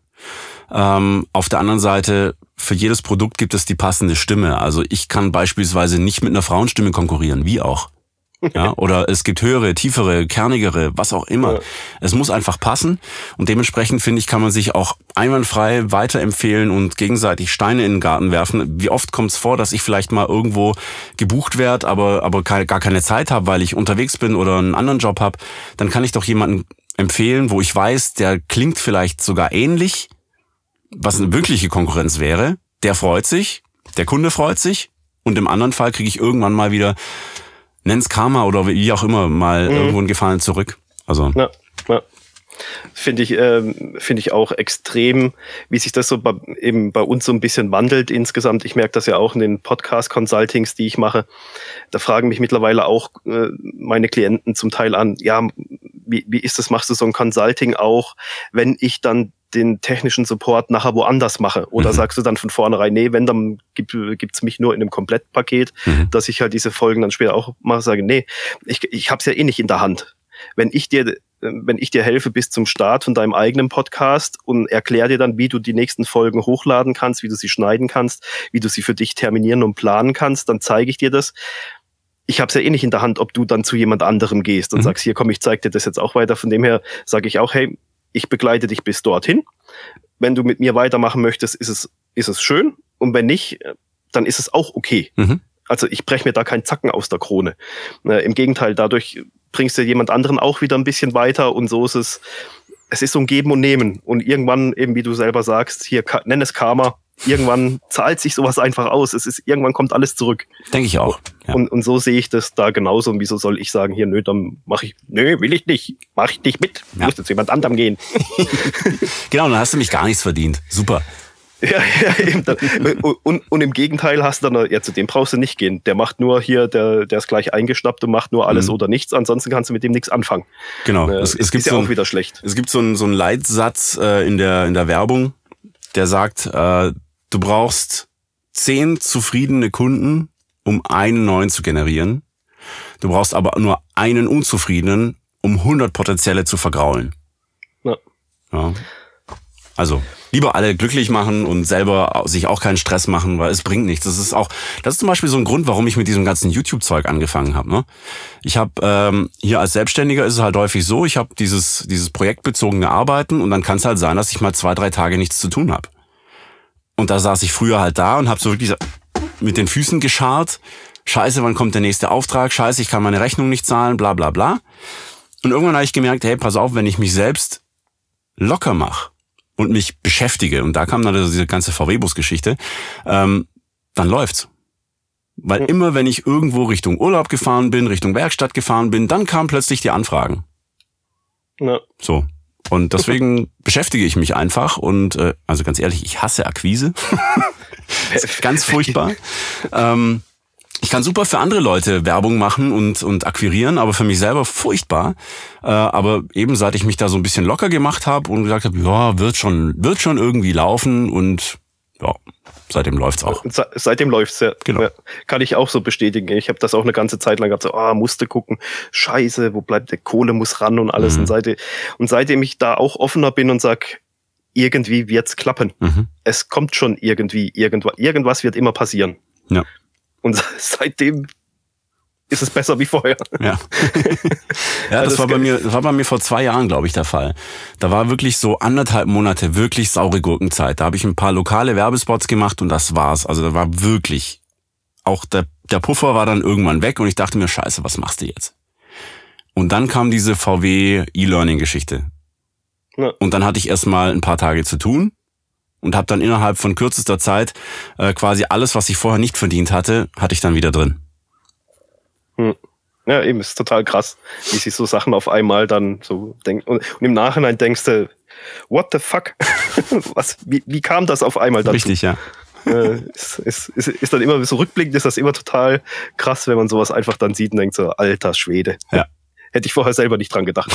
Ähm, auf der anderen Seite, für jedes Produkt gibt es die passende Stimme. Also ich kann beispielsweise nicht mit einer Frauenstimme konkurrieren, wie auch. Ja, oder es gibt höhere, tiefere, kernigere, was auch immer. Ja. Es muss einfach passen und dementsprechend, finde ich, kann man sich auch einwandfrei weiterempfehlen und gegenseitig Steine in den Garten werfen. Wie oft kommt es vor, dass ich vielleicht mal irgendwo gebucht werde, aber aber gar keine Zeit habe, weil ich unterwegs bin oder einen anderen Job habe, dann kann ich doch jemanden empfehlen, wo ich weiß, der klingt vielleicht sogar ähnlich, was eine wirkliche Konkurrenz wäre. Der freut sich, der Kunde freut sich und im anderen Fall kriege ich irgendwann mal wieder, nenn's Karma oder wie auch immer, mal mhm. irgendwo einen Gefallen zurück. Also ja, ja. Finde ich, ähm, finde ich auch extrem, wie sich das so bei, eben bei uns so ein bisschen wandelt insgesamt. Ich merke das ja auch in den Podcast-Consultings, die ich mache. Da fragen mich mittlerweile auch äh, meine Klienten zum Teil an, ja, wie, wie ist das, machst du so ein Consulting auch, wenn ich dann den technischen Support nachher woanders mache? Oder mhm. sagst du dann von vornherein, nee, wenn, dann gibt gibt's mich nur in einem Komplettpaket, mhm. dass ich halt diese Folgen dann später auch mache, sage, nee, ich, ich hab's ja eh nicht in der Hand. Wenn ich dir, wenn ich dir helfe bis zum Start von deinem eigenen Podcast und erkläre dir dann, wie du die nächsten Folgen hochladen kannst, wie du sie schneiden kannst, wie du sie für dich terminieren und planen kannst, dann zeige ich dir das. Ich habe es ja eh nicht in der Hand, ob du dann zu jemand anderem gehst und mhm. sagst, hier komm, ich zeige dir das jetzt auch weiter. Von dem her sage ich auch, hey, ich begleite dich bis dorthin. Wenn du mit mir weitermachen möchtest, ist es, ist es schön. Und wenn nicht, dann ist es auch okay. Mhm. Also ich breche mir da keinen Zacken aus der Krone. Äh, Im Gegenteil, dadurch bringst du jemand anderen auch wieder ein bisschen weiter. Und so ist es, es ist so ein Geben und Nehmen. Und irgendwann, eben wie du selber sagst, hier, nenn es Karma. Irgendwann zahlt sich sowas einfach aus. Es ist, irgendwann kommt alles zurück. Denke ich auch. Ja. Und, und so sehe ich das da genauso. Und wieso soll ich sagen, hier, nö, dann mache ich, nö, will ich nicht. Mach ich nicht mit. Ja. Muss jetzt jemand anderem gehen. Genau, dann hast du mich gar nichts verdient. Super. Ja, ja, eben. Und, und, und im Gegenteil hast du dann, ja, zu dem brauchst du nicht gehen. Der macht nur hier, der, der ist gleich eingeschnappt und macht nur alles mhm. oder nichts. Ansonsten kannst du mit dem nichts anfangen. Genau. Äh, es, es gibt ist ja so auch ein, wieder schlecht. Es gibt so einen, so einen Leitsatz äh, in der, in der Werbung, der sagt, äh, du brauchst zehn zufriedene Kunden, um einen neuen zu generieren. Du brauchst aber nur einen unzufriedenen, um hundert potenzielle zu vergraulen. Ja. Ja. Also lieber alle glücklich machen und selber sich auch keinen Stress machen, weil es bringt nichts. Das ist auch, das ist zum Beispiel so ein Grund, warum ich mit diesem ganzen YouTube-Zeug angefangen habe. Ne? Ich habe ähm, hier als Selbstständiger ist es halt häufig so, ich habe dieses dieses projektbezogene Arbeiten und dann kann es halt sein, dass ich mal zwei, drei Tage nichts zu tun habe. Und da saß ich früher halt da und habe so wirklich mit den Füßen gescharrt. Scheiße, wann kommt der nächste Auftrag? Scheiße, ich kann meine Rechnung nicht zahlen, bla bla bla. Und irgendwann habe ich gemerkt, hey, pass auf, wenn ich mich selbst locker mache und mich beschäftige, und da kam dann diese ganze V W-Bus-Geschichte, ähm, dann läuft's. Weil mhm. immer, wenn ich irgendwo Richtung Urlaub gefahren bin, Richtung Werkstatt gefahren bin, dann kamen plötzlich die Anfragen. Ja. So. Und deswegen beschäftige ich mich einfach und, äh, also ganz ehrlich, ich hasse Akquise. Das ist ganz furchtbar. Ähm, ich kann super für andere Leute Werbung machen und, und akquirieren, aber für mich selber furchtbar. Äh, aber eben seit ich mich da so ein bisschen locker gemacht habe und gesagt habe, ja, wird schon, wird schon irgendwie laufen und ja, seitdem läuft's auch. Se- seitdem läuft's, ja. Genau. Ja. Kann ich auch so bestätigen. Ich habe das auch eine ganze Zeit lang gehabt, so, ah, musste gucken, scheiße, wo bleibt der Kohle, muss ran und alles. Mhm. Und, seitdem, und seitdem ich da auch offener bin und sag, irgendwie wird's klappen. Mhm. Es kommt schon irgendwie, irgendwas, irgendwas wird immer passieren. Ja. Und seitdem ist es besser wie vorher. Ja, ja, das war bei mir, das war bei mir vor zwei Jahren, glaube ich, der Fall. Da war wirklich so anderthalb Monate wirklich saure Gurkenzeit. Da habe ich ein paar lokale Werbespots gemacht und das war's. Also da war wirklich, auch der, der Puffer war dann irgendwann weg und ich dachte mir, scheiße, was machst du jetzt? Und dann kam diese V W E-Learning-Geschichte. Ja. Und dann hatte ich erstmal ein paar Tage zu tun und habe dann innerhalb von kürzester Zeit äh, quasi alles, was ich vorher nicht verdient hatte, hatte ich dann wieder drin. Hm. Ja, eben, ist total krass, wie sich so Sachen auf einmal dann so denken. Und, und im Nachhinein denkst du, what the fuck? Was, wie, wie kam das auf einmal dazu? Richtig, ja. Äh, ist, ist, ist, ist dann immer so rückblickend, ist das immer total krass, wenn man sowas einfach dann sieht und denkt so, alter Schwede. Ja. Hätte ich vorher selber nicht dran gedacht.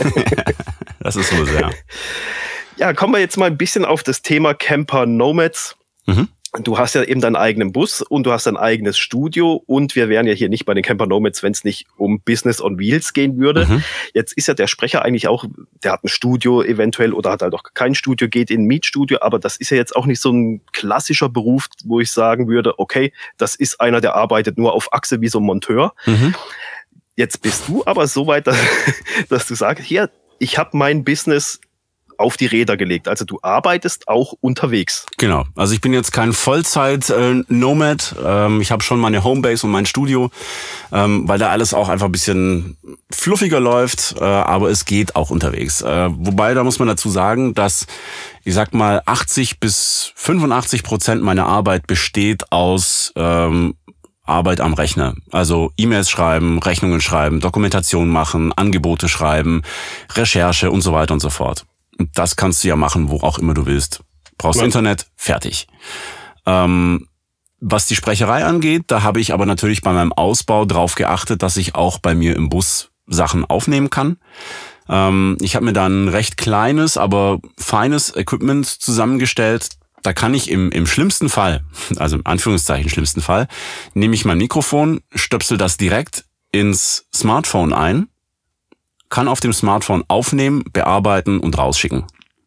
Das ist so sehr. Ja, kommen wir jetzt mal ein bisschen auf das Thema Camper Nomads. Mhm. Du hast ja eben deinen eigenen Bus und du hast dein eigenes Studio und wir wären ja hier nicht bei den Camper Nomads, wenn es nicht um Business on Wheels gehen würde. Mhm. Jetzt ist ja der Sprecher eigentlich auch, der hat ein Studio eventuell oder hat halt auch kein Studio, geht in ein Mietstudio, aber das ist ja jetzt auch nicht so ein klassischer Beruf, wo ich sagen würde, okay, das ist einer, der arbeitet nur auf Achse wie so ein Monteur. Mhm. Jetzt bist du aber so weit, dass, dass du sagst, hier, ich habe mein Business auf die Räder gelegt. Also du arbeitest auch unterwegs. Genau. Also ich bin jetzt kein Vollzeit-Nomad. Ähm, ich habe schon meine Homebase und mein Studio, ähm, weil da alles auch einfach ein bisschen fluffiger läuft, äh, aber es geht auch unterwegs. Äh, wobei, da muss man dazu sagen, dass, ich sag mal, achtzig bis fünfundachtzig Prozent meiner Arbeit besteht aus ähm, Arbeit am Rechner. Also E-Mails schreiben, Rechnungen schreiben, Dokumentation machen, Angebote schreiben, Recherche und so weiter und so fort. Und das kannst du ja machen, wo auch immer du willst. Brauchst ja. Internet, fertig. Ähm, was die Sprecherei angeht, da habe ich aber natürlich bei meinem Ausbau drauf geachtet, dass ich auch bei mir im Bus Sachen aufnehmen kann. Ähm, ich habe mir dann ein recht kleines, aber feines Equipment zusammengestellt. Da kann ich im, im schlimmsten Fall, also im Anführungszeichen schlimmsten Fall, nehme ich mein Mikrofon, stöpsel das direkt ins Smartphone ein, kann auf dem Smartphone aufnehmen, bearbeiten und rausschicken.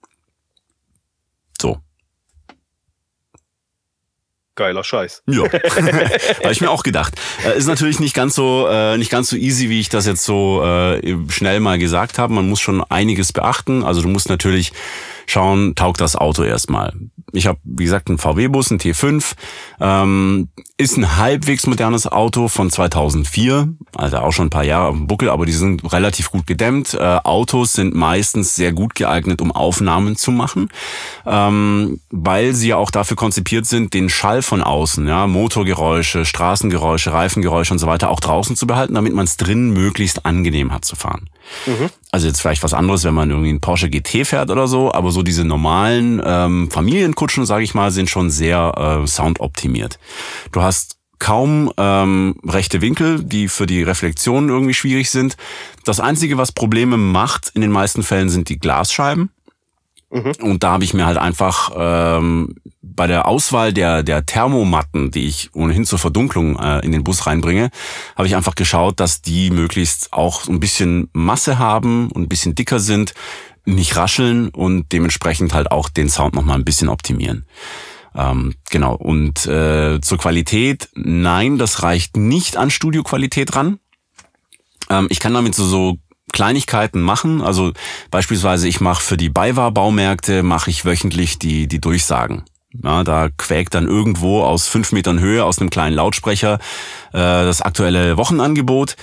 So. Geiler Scheiß. Ja, habe ich mir auch gedacht. Äh, ist natürlich nicht ganz so äh, nicht ganz so easy, wie ich das jetzt so äh, schnell mal gesagt habe. Man muss schon einiges beachten. Also du musst natürlich schauen, taugt das Auto erstmal. Ich habe, wie gesagt, einen V W-Bus, einen T fünf. Ähm, ist ein halbwegs modernes Auto von zweitausendvier. Also auch schon ein paar Jahre auf dem Buckel, aber die sind relativ gut gedämmt. Äh, Autos sind meistens sehr gut geeignet, um Aufnahmen zu machen, ähm, weil sie ja auch dafür konzipiert sind, den Schall von außen, ja, Motorgeräusche, Straßengeräusche, Reifengeräusche und so weiter auch draußen zu behalten, damit man es drinnen möglichst angenehm hat zu fahren. Mhm. Also jetzt vielleicht was anderes, wenn man irgendwie einen Porsche G T fährt oder so, aber so diese normalen ähm, Familienkutschen, sage ich mal, sind schon sehr äh, soundoptimiert. Du hast kaum ähm, rechte Winkel, die für die Reflexion irgendwie schwierig sind. Das Einzige, was Probleme macht in den meisten Fällen, sind die Glasscheiben. Mhm. Und da habe ich mir halt einfach ähm, bei der Auswahl der der Thermomatten, die ich ohnehin zur Verdunklung äh, in den Bus reinbringe, habe ich einfach geschaut, dass die möglichst auch ein bisschen Masse haben und ein bisschen dicker sind, nicht rascheln und dementsprechend halt auch den Sound nochmal ein bisschen optimieren. Ähm, genau. Und äh, zur Qualität, nein, das reicht nicht an Studioqualität ran. Ähm, ich kann damit so so Kleinigkeiten machen, also beispielsweise ich mache für die BayWa-Baumärkte mache ich wöchentlich die die Durchsagen. Ja, da quäkt dann irgendwo aus fünf Metern Höhe aus einem kleinen Lautsprecher äh, das aktuelle Wochenangebot.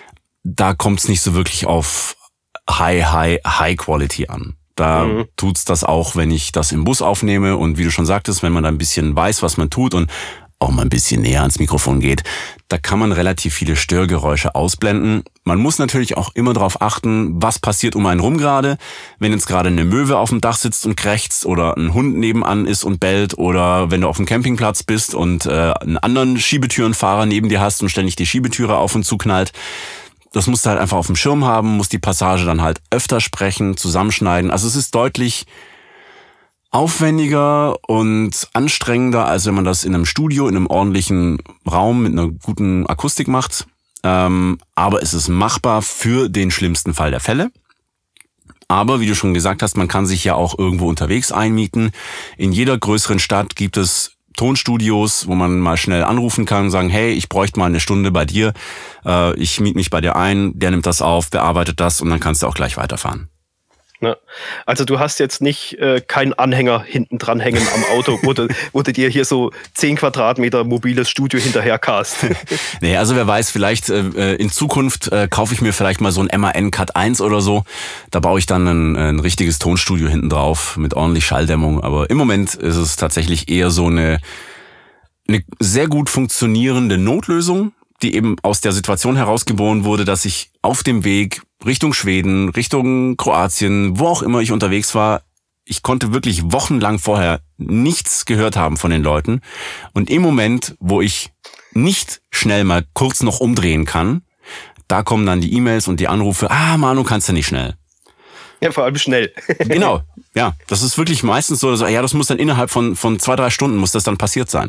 Da kommt es nicht so wirklich auf High, High, High Quality an. Da mhm. tut's das auch, wenn ich das im Bus aufnehme und wie du schon sagtest, wenn man da ein bisschen weiß, was man tut und auch mal ein bisschen näher ans Mikrofon geht, da kann man relativ viele Störgeräusche ausblenden. Man muss natürlich auch immer darauf achten, was passiert um einen rum gerade. Wenn jetzt gerade eine Möwe auf dem Dach sitzt und krächzt oder ein Hund nebenan ist und bellt oder wenn du auf dem Campingplatz bist und äh, einen anderen Schiebetürenfahrer neben dir hast und ständig die Schiebetüre auf und zu knallt. Das musst du halt einfach auf dem Schirm haben, musst die Passage dann halt öfter sprechen, zusammenschneiden. Also es ist deutlich aufwendiger und anstrengender, als wenn man das in einem Studio, in einem ordentlichen Raum mit einer guten Akustik macht. Ähm, aber es ist machbar für den schlimmsten Fall der Fälle. Aber wie du schon gesagt hast, man kann sich ja auch irgendwo unterwegs einmieten. In jeder größeren Stadt gibt es Tonstudios, wo man mal schnell anrufen kann und sagen, hey, ich bräuchte mal eine Stunde bei dir. Äh, ich miete mich bei dir ein, der nimmt das auf, bearbeitet das und dann kannst du auch gleich weiterfahren. Ja. Also du hast jetzt nicht äh, keinen Anhänger hinten dran hängen am Auto, wo du, wo du dir hier so zehn Quadratmeter mobiles Studio hinterher cast. Nee, also wer weiß, vielleicht äh, in Zukunft äh, kaufe ich mir vielleicht mal so ein M A N Cut eins oder so. Da baue ich dann ein, ein richtiges Tonstudio hinten drauf mit ordentlich Schalldämmung. Aber im Moment ist es tatsächlich eher so eine, eine sehr gut funktionierende Notlösung, die eben aus der Situation herausgeboren wurde, dass ich auf dem Weg Richtung Schweden, Richtung Kroatien, wo auch immer ich unterwegs war, ich konnte wirklich wochenlang vorher nichts gehört haben von den Leuten. Und im Moment, wo ich nicht schnell mal kurz noch umdrehen kann, da kommen dann die E-Mails und die Anrufe, ah, Manu, kannst du nicht schnell. Ja, vor allem schnell. Genau, ja, das ist wirklich meistens so, dass, ja, das muss dann innerhalb von, von zwei, drei Stunden muss das dann passiert sein.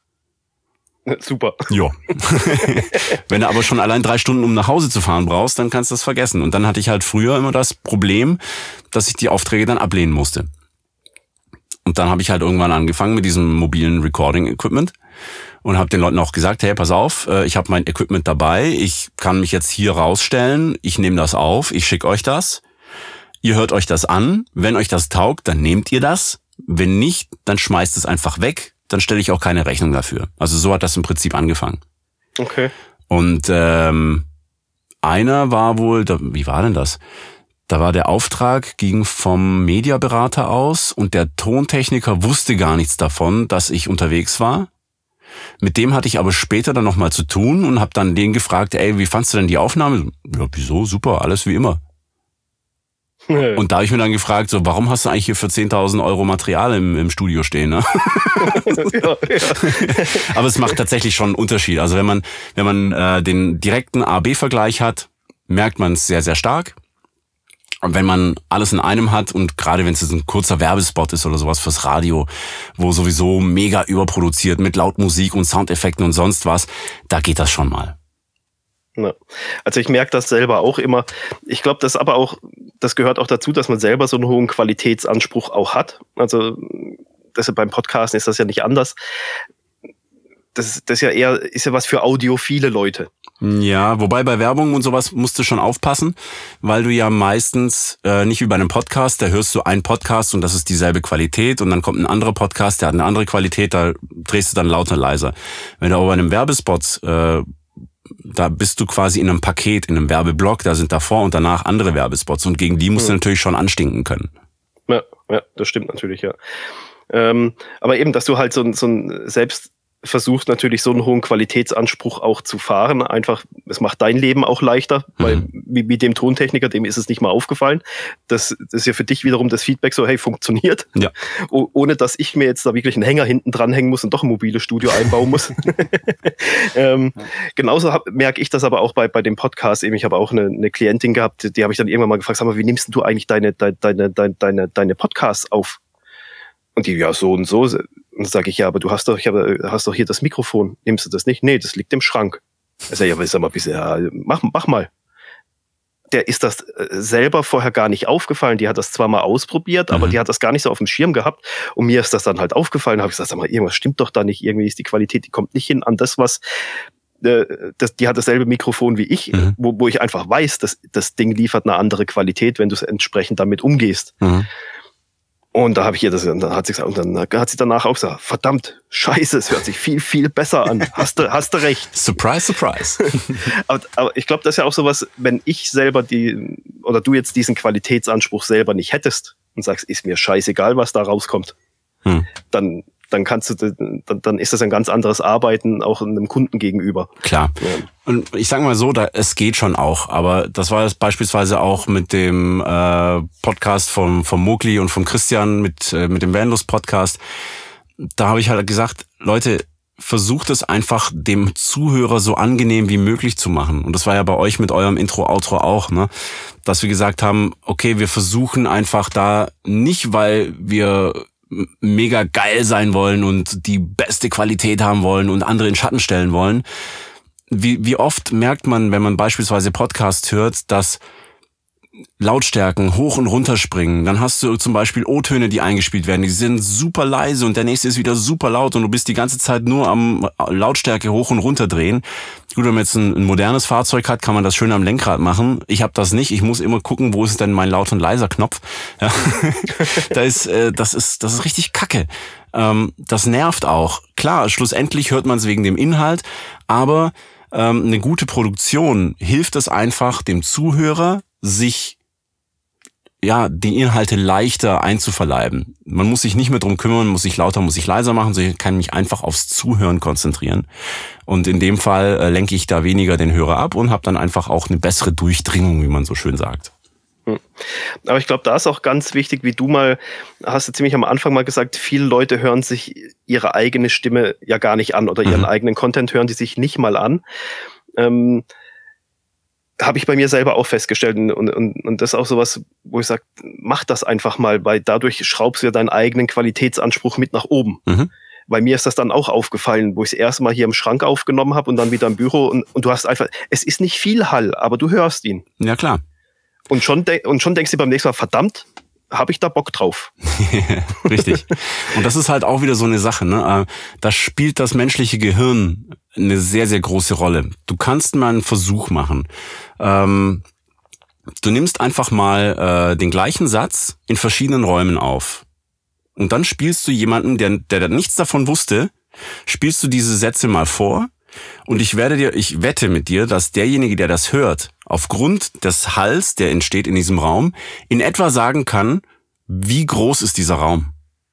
Super. Ja. Wenn du aber schon allein drei Stunden, um nach Hause zu fahren brauchst, dann kannst du das vergessen. Und dann hatte ich halt früher immer das Problem, dass ich die Aufträge dann ablehnen musste. Und dann habe ich halt irgendwann angefangen mit diesem mobilen Recording-Equipment und habe den Leuten auch gesagt, hey, pass auf, ich habe mein Equipment dabei, ich kann mich jetzt hier rausstellen, ich nehme das auf, ich schicke euch das, ihr hört euch das an, wenn euch das taugt, dann nehmt ihr das, wenn nicht, dann schmeißt es einfach weg. Dann stelle ich auch keine Rechnung dafür. Also so hat das im Prinzip angefangen. Okay. Und ähm, einer war wohl, da, wie war denn das? Da war der Auftrag, ging vom Mediaberater aus und der Tontechniker wusste gar nichts davon, dass ich unterwegs war. Mit dem hatte ich aber später dann nochmal zu tun und habe dann den gefragt, ey, wie fandst du denn die Aufnahme? Ja, wieso? Super, alles wie immer. Und da habe ich mir dann gefragt, so, warum hast du eigentlich hier für zehntausend Euro Material im, im Studio stehen? Ne? Ja, ja. Aber es macht tatsächlich schon einen Unterschied. Also wenn man wenn man äh, den direkten A B Vergleich hat, merkt man es sehr, sehr stark. Und wenn man alles in einem hat und gerade wenn es ein kurzer Werbespot ist oder sowas fürs Radio, wo sowieso mega überproduziert mit Lautmusik und Soundeffekten und sonst was, da geht das schon mal. Ja. Also ich merke das selber auch immer. Ich glaube, das aber auch, das gehört auch dazu, dass man selber so einen hohen Qualitätsanspruch auch hat. Also das beim Podcasten ist das ja nicht anders. Das, das ist ja eher, ist ja was für audiophile Leute. Ja, wobei bei Werbung und sowas musst du schon aufpassen, weil du ja meistens äh, nicht wie bei einem Podcast, da hörst du einen Podcast und das ist dieselbe Qualität und dann kommt ein anderer Podcast, der hat eine andere Qualität, da drehst du dann lauter leiser. Wenn du aber bei einem Werbespot äh, da bist du quasi in einem Paket, in einem Werbeblock, da sind davor und danach andere Werbespots und gegen die musst du natürlich schon anstinken können. Ja, ja, das stimmt natürlich, ja. Ähm, aber eben, dass du halt so, so ein selbst versuchst natürlich so einen hohen Qualitätsanspruch auch zu fahren. Einfach, es macht dein Leben auch leichter, weil mhm. wie, wie dem Tontechniker, dem ist es nicht mal aufgefallen. Das, das ist ja für dich wiederum das Feedback so, hey, funktioniert. Ja. Oh, ohne dass ich mir jetzt da wirklich einen Hänger hinten dranhängen muss und doch ein mobiles Studio einbauen muss. ähm, ja. Genauso hab, merke ich das aber auch bei, bei dem Podcast eben. Ich habe auch eine, eine Klientin gehabt, die, die habe ich dann irgendwann mal gefragt, sag mal, wie nimmst du eigentlich deine, deine, deine, deine, deine Podcasts auf? Und die, ja, so und so. Und dann sage ich, ja, aber du hast doch, ich habe, hast doch hier das Mikrofon. Nimmst du das nicht? Nee, das liegt im Schrank. Ich sage, ja, aber sag mal, bisschen, ja, mach, mach mal. Der ist das selber vorher gar nicht aufgefallen. Die hat das zwar mal ausprobiert, mhm. aber die hat das gar nicht so auf dem Schirm gehabt. Und mir ist das dann halt aufgefallen. Da habe ich gesagt, sag mal, irgendwas stimmt doch da nicht. Irgendwie ist die Qualität, die kommt nicht hin an das, was, äh, das, die hat dasselbe Mikrofon wie ich, mhm. wo, wo ich einfach weiß, dass das Ding liefert eine andere Qualität, wenn du es entsprechend damit umgehst. Mhm. Und da habe ich ihr das, und dann hat sie gesagt, und dann hat sie danach auch gesagt, verdammt, scheiße, es hört sich viel, viel besser an. Hast du, hast du recht. Surprise, surprise. aber, aber ich glaube, das ist ja auch sowas, wenn ich selber die, oder du jetzt diesen Qualitätsanspruch selber nicht hättest und sagst, ist mir scheißegal, was da rauskommt, hm. dann, dann kannst du, dann, dann ist das ein ganz anderes Arbeiten auch einem Kunden gegenüber. Klar. Ja. Und ich sage mal so, da, es geht schon auch, aber das war jetzt beispielsweise auch mit dem äh, Podcast vom, vom Mogli und vom Christian mit, äh, mit dem Vanlust-Podcast. Da habe ich halt gesagt, Leute, versucht es einfach dem Zuhörer so angenehm wie möglich zu machen. Und das war ja bei euch mit eurem Intro-Outro auch, ne? Dass wir gesagt haben, okay, wir versuchen einfach da nicht, weil wir mega geil sein wollen und die beste Qualität haben wollen und andere in Schatten stellen wollen. Wie, wie oft merkt man, wenn man beispielsweise Podcast hört, dass Lautstärken hoch und runter springen, dann hast du zum Beispiel O-Töne, die eingespielt werden, die sind super leise und der nächste ist wieder super laut und du bist die ganze Zeit nur am Lautstärke hoch und runter drehen. Gut, wenn man jetzt ein, ein modernes Fahrzeug hat, kann man das schön am Lenkrad machen. Ich habe das nicht, ich muss immer gucken, wo ist denn mein Laut- und Leiser-Knopf. Ja. da ist, äh, das ist, das ist richtig kacke. Ähm, das nervt auch. Klar, schlussendlich hört man es wegen dem Inhalt, aber ähm, eine gute Produktion hilft es einfach dem Zuhörer, sich ja die Inhalte leichter einzuverleiben. Man muss sich nicht mehr drum kümmern, muss sich lauter, muss sich leiser machen, sondern ich kann mich einfach aufs Zuhören konzentrieren. Und in dem Fall äh, lenke ich da weniger den Hörer ab und habe dann einfach auch eine bessere Durchdringung, wie man so schön sagt. Aber ich glaube, da ist auch ganz wichtig, wie du mal, hast du ziemlich am Anfang mal gesagt, viele Leute hören sich ihre eigene Stimme ja gar nicht an oder ihren mhm. eigenen Content hören die sich nicht mal an. Ähm, habe ich bei mir selber auch festgestellt und, und, und das ist auch sowas, wo ich sage, mach das einfach mal, weil dadurch schraubst du ja deinen eigenen Qualitätsanspruch mit nach oben. Mhm. Bei mir ist das dann auch aufgefallen, wo ich das erste Mal hier im Schrank aufgenommen habe und dann wieder im Büro und, und du hast einfach, es ist nicht viel Hall, aber du hörst ihn. Ja, klar. Und schon, de- und schon denkst du beim nächsten Mal, verdammt, habe ich da Bock drauf. Richtig. Und das ist halt auch wieder so eine Sache, ne? Da spielt das menschliche Gehirn eine sehr, sehr große Rolle. Du kannst mal einen Versuch machen. Ähm, du nimmst einfach mal äh, den gleichen Satz in verschiedenen Räumen auf. Und dann spielst du jemanden, der, der nichts davon wusste, spielst du diese Sätze mal vor. Und ich werde dir, ich wette mit dir, dass derjenige, der das hört, aufgrund des Halls, der entsteht in diesem Raum, in etwa sagen kann, wie groß ist dieser Raum.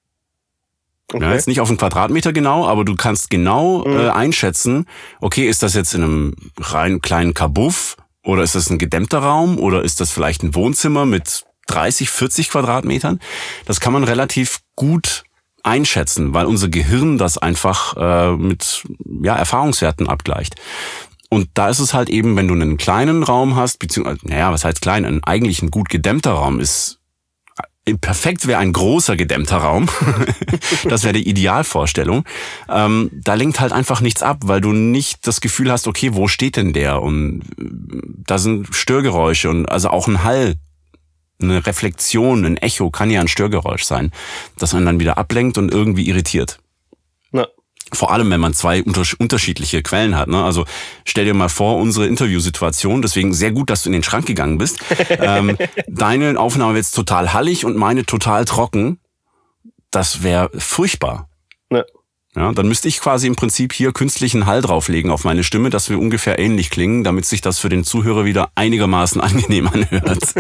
Okay. Ja, jetzt nicht auf einen Quadratmeter genau, aber du kannst genau mhm. äh, einschätzen, okay, ist das jetzt in einem rein kleinen Kabuff oder ist das ein gedämmter Raum oder ist das vielleicht ein Wohnzimmer mit dreißig, vierzig Quadratmetern? Das kann man relativ gut einschätzen, weil unser Gehirn das einfach äh, mit ja Erfahrungswerten abgleicht. Und da ist es halt eben, wenn du einen kleinen Raum hast, beziehungsweise, naja, was heißt klein, ein eigentlich ein gut gedämmter Raum ist, perfekt wäre ein großer gedämmter Raum, das wäre die Idealvorstellung, ähm, da lenkt halt einfach nichts ab, weil du nicht das Gefühl hast, okay, wo steht denn der? Und da sind Störgeräusche und also auch ein Hall, eine Reflexion, ein Echo kann ja ein Störgeräusch sein, das einen dann wieder ablenkt und irgendwie irritiert. Ja. Vor allem, wenn man zwei unterschiedliche Quellen hat. Ne? Also stell dir mal vor, unsere Interviewsituation, deswegen sehr gut, dass du in den Schrank gegangen bist. ähm, deine Aufnahme wird jetzt total hallig und meine total trocken. Das wäre furchtbar. Ja. Ja, dann müsste ich quasi im Prinzip hier künstlichen Hall drauflegen auf meine Stimme, dass wir ungefähr ähnlich klingen, damit sich das für den Zuhörer wieder einigermaßen angenehm anhört.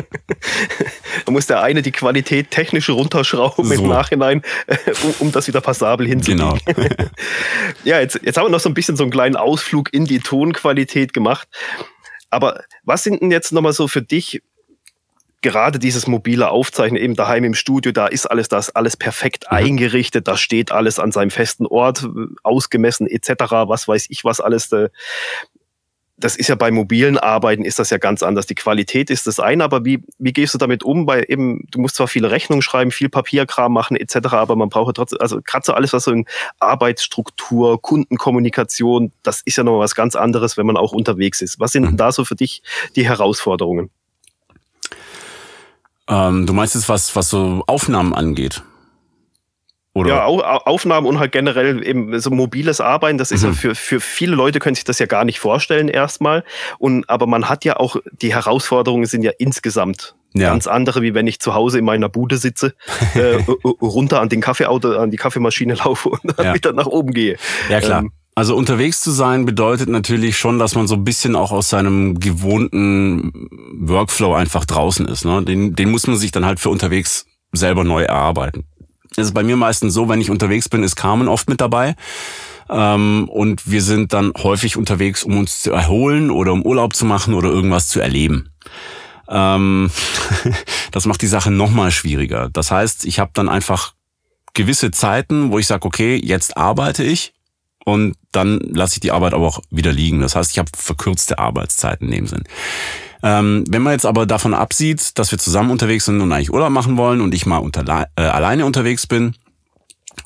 Da muss der eine die Qualität technisch runterschrauben so. Im Nachhinein, um, um das wieder passabel hinzukriegen. Genau. Ja, jetzt, jetzt haben wir noch so ein bisschen so einen kleinen Ausflug in die Tonqualität gemacht. Aber was sind denn jetzt nochmal so für dich gerade dieses mobile Aufzeichnen eben daheim im Studio, da ist alles das, alles perfekt mhm. eingerichtet, da steht alles an seinem festen Ort, ausgemessen et cetera, was weiß ich was alles. Das ist ja bei mobilen Arbeiten ist das ja ganz anders. Die Qualität ist das eine, aber wie, wie gehst du damit um? Weil eben, du musst zwar viele Rechnungen schreiben, viel Papierkram machen et cetera, aber man braucht ja trotzdem, also gerade so alles, was so in Arbeitsstruktur, Kundenkommunikation, das ist ja noch was ganz anderes, wenn man auch unterwegs ist. Was sind mhm. da so für dich die Herausforderungen? Ähm, du meinst jetzt, was, was so Aufnahmen angeht? Oder? Ja, Aufnahmen und halt generell eben so mobiles Arbeiten, das ist mhm. ja für, für viele Leute können sich das ja gar nicht vorstellen erstmal. Und, aber man hat ja auch, die Herausforderungen sind ja insgesamt ja. ganz andere, wie wenn ich zu Hause in meiner Bude sitze, äh, runter an den Kaffeeauto, an die Kaffeemaschine laufe und dann ja. wieder nach oben gehe. Ja, klar. Ähm, Also unterwegs zu sein bedeutet natürlich schon, dass man so ein bisschen auch aus seinem gewohnten Workflow einfach draußen ist. Ne? Den, den muss man sich dann halt für unterwegs selber neu erarbeiten. Das ist bei mir meistens so, wenn ich unterwegs bin, ist Carmen oft mit dabei. Ähm, und wir sind dann häufig unterwegs, um uns zu erholen oder um Urlaub zu machen oder irgendwas zu erleben. Ähm, das macht die Sache nochmal schwieriger. Das heißt, ich habe dann einfach gewisse Zeiten, wo ich sage, okay, jetzt arbeite ich. Und dann lasse ich die Arbeit aber auch wieder liegen. Das heißt, ich habe verkürzte Arbeitszeiten in dem Sinn. Ähm, wenn man jetzt aber davon absieht, dass wir zusammen unterwegs sind und eigentlich Urlaub machen wollen und ich mal unter, äh, alleine unterwegs bin,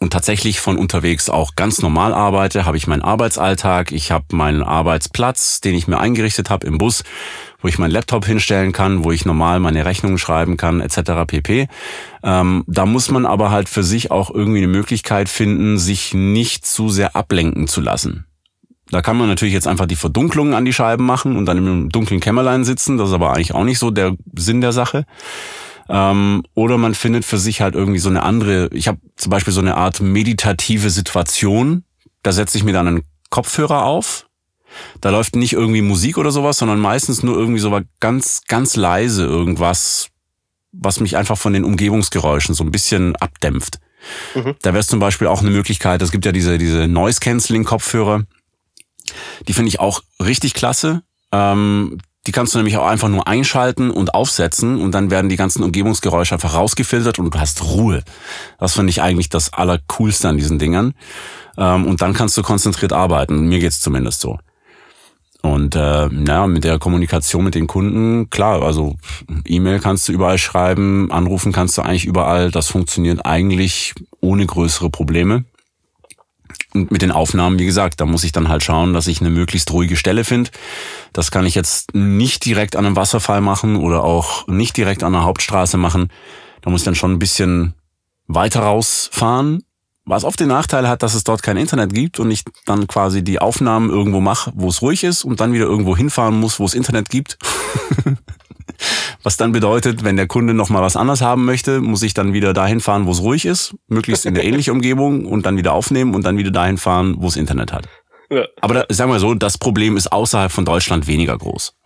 und tatsächlich von unterwegs auch ganz normal arbeite, habe ich meinen Arbeitsalltag, ich habe meinen Arbeitsplatz, den ich mir eingerichtet habe im Bus, wo ich meinen Laptop hinstellen kann, wo ich normal meine Rechnungen schreiben kann, et cetera pp. Ähm, da muss man aber halt für sich auch irgendwie eine Möglichkeit finden, sich nicht zu sehr ablenken zu lassen. Da kann man natürlich jetzt einfach die Verdunklung an die Scheiben machen und dann im dunklen Kämmerlein sitzen. Das ist aber eigentlich auch nicht so der Sinn der Sache. Ähm, oder man findet für sich halt irgendwie so eine andere, ich habe zum Beispiel so eine Art meditative Situation. Da setze ich mir dann einen Kopfhörer auf. Da läuft nicht irgendwie Musik oder sowas, sondern meistens nur irgendwie so ganz, ganz leise irgendwas, was mich einfach von den Umgebungsgeräuschen so ein bisschen abdämpft. Mhm. Da wäre es zum Beispiel auch eine Möglichkeit, es gibt ja diese, diese Noise-Canceling-Kopfhörer. Die finde ich auch richtig klasse. Ähm, die kannst du nämlich auch einfach nur einschalten und aufsetzen und dann werden die ganzen Umgebungsgeräusche einfach rausgefiltert und du hast Ruhe. Das finde ich eigentlich das Allercoolste an diesen Dingern. Ähm, und dann kannst du konzentriert arbeiten. Mir geht's zumindest so. Und äh, naja, mit der Kommunikation mit den Kunden, klar, also E-Mail kannst du überall schreiben, anrufen kannst du eigentlich überall. Das funktioniert eigentlich ohne größere Probleme. Und mit den Aufnahmen, wie gesagt, da muss ich dann halt schauen, dass ich eine möglichst ruhige Stelle finde. Das kann ich jetzt nicht direkt an einem Wasserfall machen oder auch nicht direkt an einer Hauptstraße machen. Da muss ich dann schon ein bisschen weiter rausfahren, was oft den Nachteil hat, dass es dort kein Internet gibt und ich dann quasi die Aufnahmen irgendwo mache, wo es ruhig ist und dann wieder irgendwo hinfahren muss, wo es Internet gibt. Was dann bedeutet, wenn der Kunde noch mal was anderes haben möchte, muss ich dann wieder dahin fahren, wo es ruhig ist, möglichst in der ähnlichen Umgebung und dann wieder aufnehmen und dann wieder dahin fahren, wo es Internet hat. Ja. Aber da, sagen wir so, das Problem ist außerhalb von Deutschland weniger groß.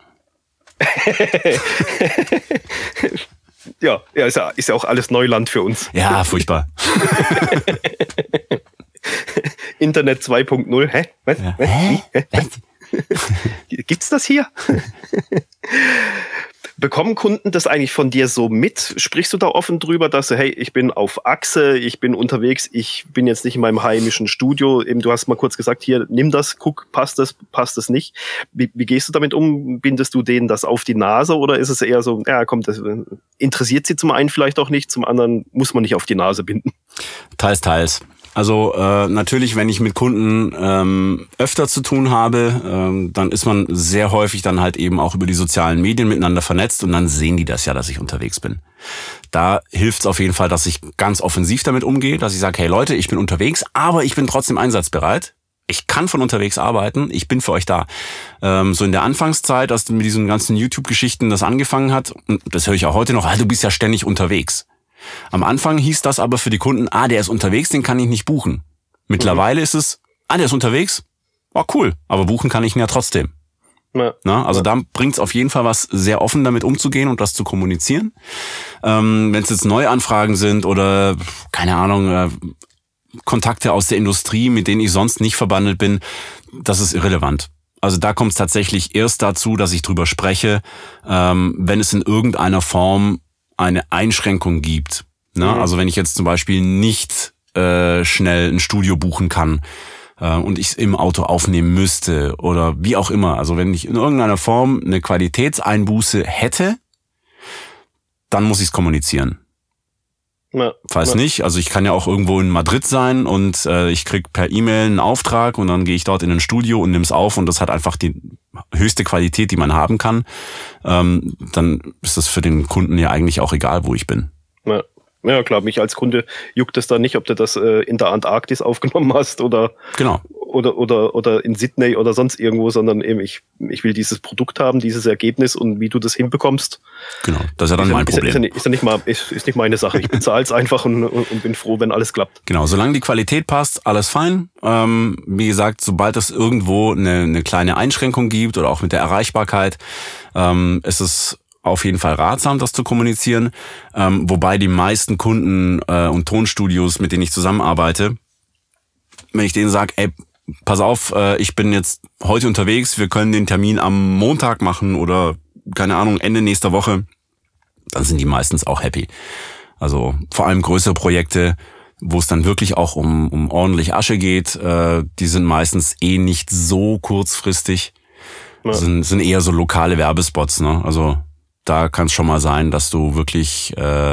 ja, ja, ist ja, ist ja auch alles Neuland für uns. Ja, furchtbar. Internet zwei Punkt null, hä? Was? Ja. Hä? Hä? Was? Gibt's das hier? Bekommen Kunden das eigentlich von dir so mit? Sprichst du da offen drüber, dass du, hey, ich bin auf Achse, ich bin unterwegs, ich bin jetzt nicht in meinem heimischen Studio. Eben, du hast mal kurz gesagt, hier, nimm das, guck, passt das, passt das nicht. Wie, wie gehst du damit um? Bindest du denen das auf die Nase oder ist es eher so, ja, komm, das interessiert sie zum einen vielleicht auch nicht, zum anderen muss man nicht auf die Nase binden? Teils, teils. Also äh, natürlich, wenn ich mit Kunden ähm, öfter zu tun habe, ähm, dann ist man sehr häufig dann halt eben auch über die sozialen Medien miteinander vernetzt und dann sehen die das ja, dass ich unterwegs bin. Da hilft es auf jeden Fall, dass ich ganz offensiv damit umgehe, dass ich sage, hey Leute, ich bin unterwegs, aber ich bin trotzdem einsatzbereit. Ich kann von unterwegs arbeiten, ich bin für euch da. Ähm, so in der Anfangszeit, als mit diesen ganzen YouTube-Geschichten das angefangen hat, und das höre ich auch heute noch, ah, du bist ja ständig unterwegs. Am Anfang hieß das aber für die Kunden, ah, der ist unterwegs, den kann ich nicht buchen. Mittlerweile mhm. ist es, ah, der ist unterwegs, oh cool, aber buchen kann ich ihn ja trotzdem. Ja. Na, also ja. Da bringt es auf jeden Fall was, sehr offen damit umzugehen und das zu kommunizieren. Ähm, wenn es jetzt Neuanfragen sind oder, keine Ahnung, äh, Kontakte aus der Industrie, mit denen ich sonst nicht verbandelt bin, das ist irrelevant. Also da kommt es tatsächlich erst dazu, dass ich drüber spreche, ähm, wenn es in irgendeiner Form eine Einschränkung gibt. Ne? Mhm. Also wenn ich jetzt zum Beispiel nicht äh, schnell ein Studio buchen kann äh, und ich es im Auto aufnehmen müsste oder wie auch immer. Also wenn ich in irgendeiner Form eine Qualitätseinbuße hätte, dann muss ich es kommunizieren. Ja, Falls ja. nicht, also ich kann ja auch irgendwo in Madrid sein und äh, ich krieg per E-Mail einen Auftrag und dann gehe ich dort in ein Studio und nimm's auf und das hat einfach die höchste Qualität, die man haben kann. Ähm, dann ist das für den Kunden ja eigentlich auch egal, wo ich bin. Ja, ja klar, mich als Kunde juckt es da nicht, ob du das äh, in der Antarktis aufgenommen hast oder genau. oder oder oder in Sydney oder sonst irgendwo, sondern eben ich ich will dieses Produkt haben, dieses Ergebnis und wie du das hinbekommst. Genau, das ist ja dann ist mein ist, Problem. Ist, ist, ja nicht mal, ist, ist nicht meine Sache. Ich bezahle es einfach und, und bin froh, wenn alles klappt. Genau, solange die Qualität passt, alles fein. Ähm, wie gesagt, sobald es irgendwo eine, eine kleine Einschränkung gibt oder auch mit der Erreichbarkeit, ähm, ist es auf jeden Fall ratsam, das zu kommunizieren. Ähm, wobei die meisten Kunden äh, und Tonstudios, mit denen ich zusammenarbeite, wenn ich denen sage, ey, pass auf, äh, ich bin jetzt heute unterwegs, wir können den Termin am Montag machen oder, keine Ahnung, Ende nächster Woche, dann sind die meistens auch happy. Also vor allem größere Projekte, wo es dann wirklich auch um, um ordentlich Asche geht, äh, die sind meistens eh nicht so kurzfristig, ja. sind, sind eher so lokale Werbespots, ne? Also da kann es schon mal sein, dass du wirklich äh,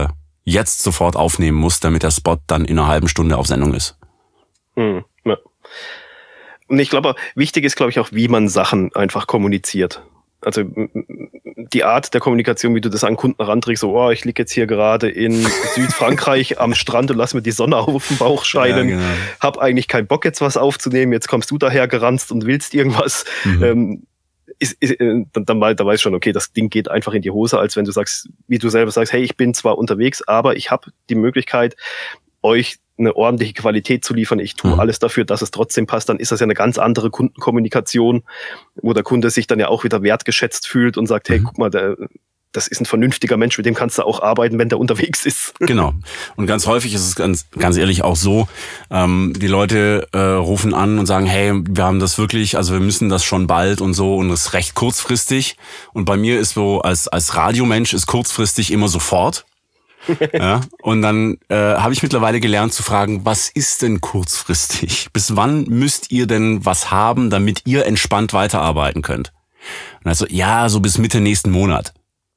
jetzt sofort aufnehmen muss, damit der Spot dann in einer halben Stunde auf Sendung ist. Hm, ja. Und ich glaube, wichtig ist, glaube ich, auch, wie man Sachen einfach kommuniziert. Also die Art der Kommunikation, wie du das an Kunden ranträgst, so, oh, ich liege jetzt hier gerade in Südfrankreich am Strand und lass mir die Sonne auf den Bauch scheinen, ja, genau. Hab eigentlich keinen Bock, jetzt was aufzunehmen, jetzt kommst du daher geranzt und willst irgendwas. Mhm. Ähm, ist, ist, dann, dann, dann weißt du schon, okay, das Ding geht einfach in die Hose, als wenn du sagst, wie du selber sagst, hey, ich bin zwar unterwegs, aber ich habe die Möglichkeit, euch eine ordentliche Qualität zu liefern. Ich tue mhm. alles dafür, dass es trotzdem passt. Dann ist das ja eine ganz andere Kundenkommunikation, wo der Kunde sich dann ja auch wieder wertgeschätzt fühlt und sagt, hey, mhm. guck mal, der, das ist ein vernünftiger Mensch, mit dem kannst du auch arbeiten, wenn der unterwegs ist. Genau. Und ganz häufig ist es ganz, ganz ehrlich auch so, ähm, die Leute äh, rufen an und sagen, hey, wir haben das wirklich, also wir müssen das schon bald und so und das ist recht kurzfristig. Und bei mir ist so, als, als Radiomensch ist kurzfristig immer sofort. Ja, und dann äh, habe ich mittlerweile gelernt zu fragen, was ist denn kurzfristig? Bis wann müsst ihr denn was haben, damit ihr entspannt weiterarbeiten könnt? Und also, ja, so bis Mitte nächsten Monat.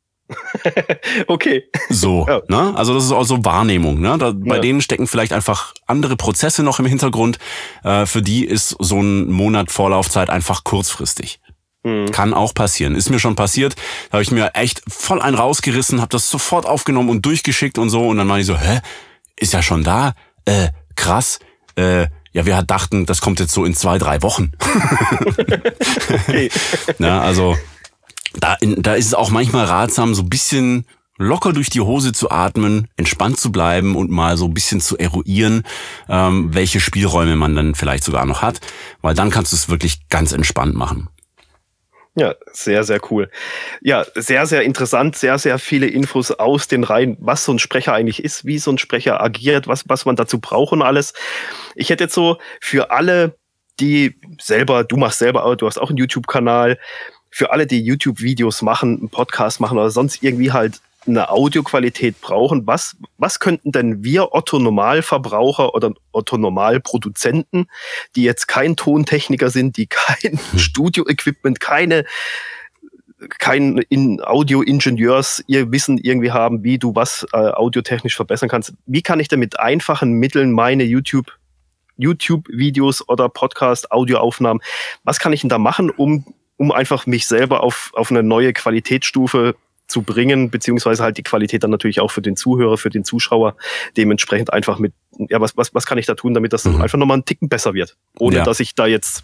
Okay. So, ja. Ne? Also das ist auch so Wahrnehmung. Ne? Da, bei ja. denen stecken vielleicht einfach andere Prozesse noch im Hintergrund. Äh, für die ist so ein Monat Vorlaufzeit einfach kurzfristig. Kann auch passieren. Ist mir schon passiert. Da habe ich mir echt voll einen rausgerissen, habe das sofort aufgenommen und durchgeschickt und so. Und dann war ich so, hä? Ist ja schon da? Äh, krass. Äh, ja, wir dachten, das kommt jetzt so in zwei, drei Wochen. Okay. Na, also da, in, da ist es auch manchmal ratsam, so ein bisschen locker durch die Hose zu atmen, entspannt zu bleiben und mal so ein bisschen zu eruieren, ähm, welche Spielräume man dann vielleicht sogar noch hat. Weil dann kannst du es wirklich ganz entspannt machen. Ja, sehr, sehr cool. Ja, sehr, sehr interessant, sehr, sehr viele Infos aus den Reihen, was so ein Sprecher eigentlich ist, wie so ein Sprecher agiert, was, was man dazu braucht und alles. Ich hätte jetzt so für alle, die selber, du machst selber, du hast auch einen YouTube-Kanal, für alle, die YouTube-Videos machen, einen Podcast machen oder sonst irgendwie halt eine Audioqualität brauchen, was, was könnten denn wir Otto-Normalverbraucher oder Otto-Normal-Produzenten, die jetzt kein Tontechniker sind, die kein hm. Studio-Equipment, keine, kein in Audio-Ingenieurs ihr Wissen irgendwie haben, wie du was äh, audiotechnisch verbessern kannst. Wie kann ich denn mit einfachen Mitteln meine YouTube, YouTube-Videos oder Podcast-Audioaufnahmen, was kann ich denn da machen, um, um einfach mich selber auf, auf eine neue Qualitätsstufe zu bringen, beziehungsweise halt die Qualität dann natürlich auch für den Zuhörer, für den Zuschauer dementsprechend einfach mit, ja, was, was, was kann ich da tun, damit das mhm. einfach nochmal einen Ticken besser wird, ohne ja. dass ich da jetzt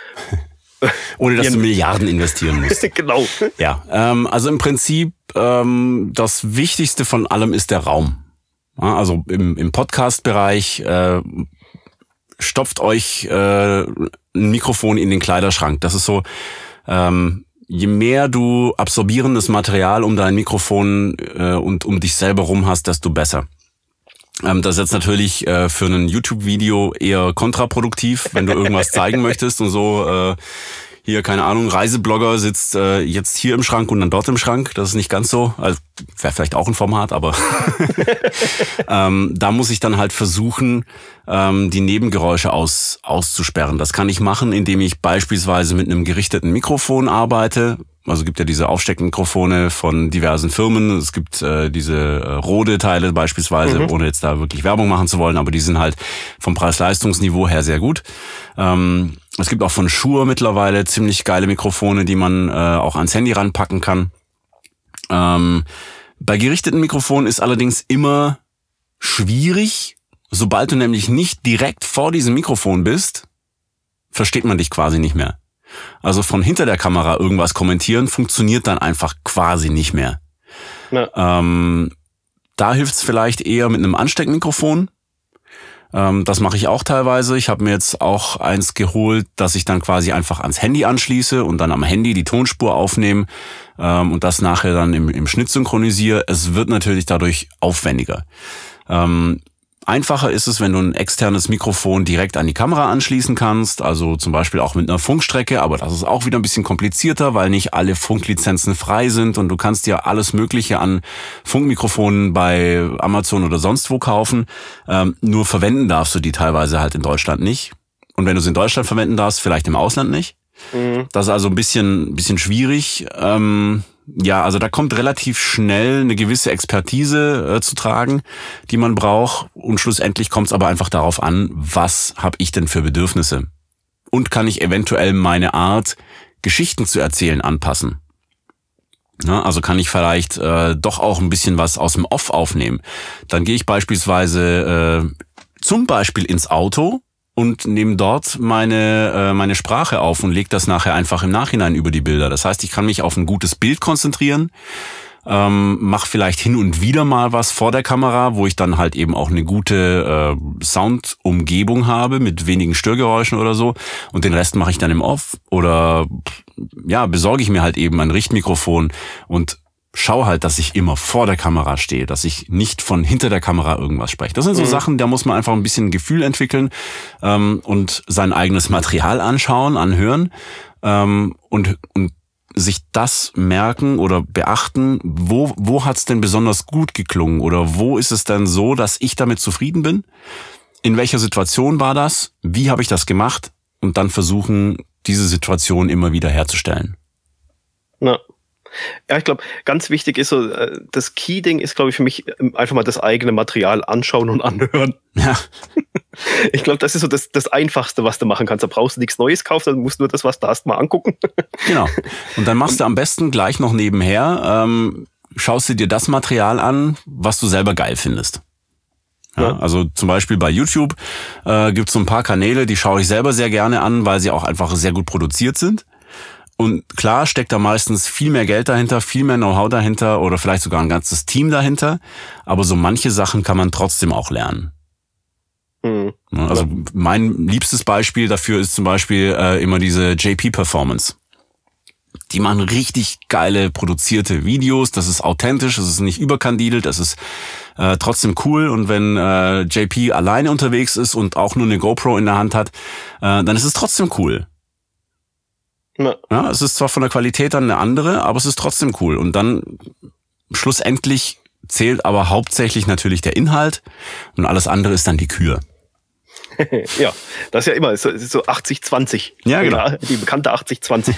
ohne dass du Milliarden investieren musst. Genau. Ja, ähm, also im Prinzip ähm, das Wichtigste von allem ist der Raum. Ja, also im, im Podcast-Bereich äh, stopft euch äh, ein Mikrofon in den Kleiderschrank. Das ist so, ähm, je mehr du absorbierendes Material um dein Mikrofon äh, und um dich selber rum hast, desto besser. Ähm, das ist jetzt natürlich äh, für ein YouTube-Video eher kontraproduktiv, wenn du irgendwas zeigen möchtest und so. Äh, hier, keine Ahnung, Reiseblogger sitzt äh, jetzt hier im Schrank und dann dort im Schrank. Das ist nicht ganz so. Also wäre vielleicht auch ein Format, aber ähm, da muss ich dann halt versuchen, ähm, die Nebengeräusche aus, auszusperren. Das kann ich machen, indem ich beispielsweise mit einem gerichteten Mikrofon arbeite. Also gibt ja diese Aufsteckmikrofone von diversen Firmen. Es gibt äh, diese äh, Rode-Teile beispielsweise, mhm. ohne jetzt da wirklich Werbung machen zu wollen, aber die sind halt vom Preis-Leistungs-Niveau her sehr gut. Ähm, es gibt auch von Shure mittlerweile ziemlich geile Mikrofone, die man äh, auch ans Handy ranpacken kann. Ähm, bei gerichteten Mikrofonen ist allerdings immer schwierig, sobald du nämlich nicht direkt vor diesem Mikrofon bist, versteht man dich quasi nicht mehr. Also von hinter der Kamera irgendwas kommentieren funktioniert dann einfach quasi nicht mehr. Ja. Ähm, da hilft's vielleicht eher mit einem Ansteckmikrofon. Ähm, das mache ich auch teilweise. Ich habe mir jetzt auch eins geholt, dass ich dann quasi einfach ans Handy anschließe und dann am Handy die Tonspur aufnehme ähm, und das nachher dann im, im Schnitt synchronisiere. Es wird natürlich dadurch aufwendiger. Ähm, Einfacher ist es, wenn du ein externes Mikrofon direkt an die Kamera anschließen kannst, also zum Beispiel auch mit einer Funkstrecke, aber das ist auch wieder ein bisschen komplizierter, weil nicht alle Funklizenzen frei sind und du kannst ja alles Mögliche an Funkmikrofonen bei Amazon oder sonst wo kaufen, ähm, nur verwenden darfst du die teilweise halt in Deutschland nicht. Und wenn du sie in Deutschland verwenden darfst, vielleicht im Ausland nicht. Mhm. Das ist also ein bisschen, ein bisschen schwierig. Ähm, ja, also da kommt relativ schnell eine gewisse Expertise äh, zu tragen, die man braucht. Und schlussendlich kommt es aber einfach darauf an, was habe ich denn für Bedürfnisse? Und kann ich eventuell meine Art, Geschichten zu erzählen, anpassen? Ja, also kann ich vielleicht äh, doch auch ein bisschen was aus dem Off aufnehmen. Dann gehe ich beispielsweise äh, zum Beispiel ins Auto und nehme dort meine äh, meine Sprache auf und lege das nachher einfach im Nachhinein über die Bilder. Das heißt, ich kann mich auf ein gutes Bild konzentrieren, ähm, mache vielleicht hin und wieder mal was vor der Kamera, wo ich dann halt eben auch eine gute äh, Soundumgebung habe mit wenigen Störgeräuschen oder so, und den Rest mache ich dann im Off oder ja, besorge ich mir halt eben ein Richtmikrofon und schau halt, dass ich immer vor der Kamera stehe, dass ich nicht von hinter der Kamera irgendwas spreche. Das sind so mhm. Sachen, da muss man einfach ein bisschen Gefühl entwickeln ähm, und sein eigenes Material anschauen, anhören ähm, und und sich das merken oder beachten, wo wo hat's denn besonders gut geklungen oder wo ist es denn so, dass ich damit zufrieden bin? In welcher Situation war das? Wie habe ich das gemacht? Und dann versuchen, diese Situation immer wieder herzustellen. Na. Ja, ich glaube, ganz wichtig ist so, das Key-Ding ist, glaube ich, für mich einfach mal das eigene Material anschauen und anhören. Ja. Ich glaube, das ist so das, das Einfachste, was du machen kannst. Da brauchst du nichts Neues kaufen, dann musst du nur das, was du hast, mal angucken. Genau. Und dann machst du am besten gleich noch nebenher, ähm, schaust du dir das Material an, was du selber geil findest. Ja, ja. Also zum Beispiel bei YouTube äh, gibt es so ein paar Kanäle, die schaue ich selber sehr gerne an, weil sie auch einfach sehr gut produziert sind. Und klar steckt da meistens viel mehr Geld dahinter, viel mehr Know-how dahinter oder vielleicht sogar ein ganzes Team dahinter. Aber so manche Sachen kann man trotzdem auch lernen. Mhm. Also mein liebstes Beispiel dafür ist zum Beispiel äh, immer diese J P Performance. Die machen richtig geile produzierte Videos. Das ist authentisch, das ist nicht überkandidelt, das ist äh, trotzdem cool. Und wenn äh, J P alleine unterwegs ist und auch nur eine GoPro in der Hand hat, äh, dann ist es trotzdem cool. Ja. Ja, es ist zwar von der Qualität dann eine andere, aber es ist trotzdem cool. Und dann schlussendlich zählt aber hauptsächlich natürlich der Inhalt und alles andere ist dann die Kür. Ja, das ist ja immer, es ist so achtzig zwanzig. Ja, genau. Ja, die bekannte achtzig zwanzig.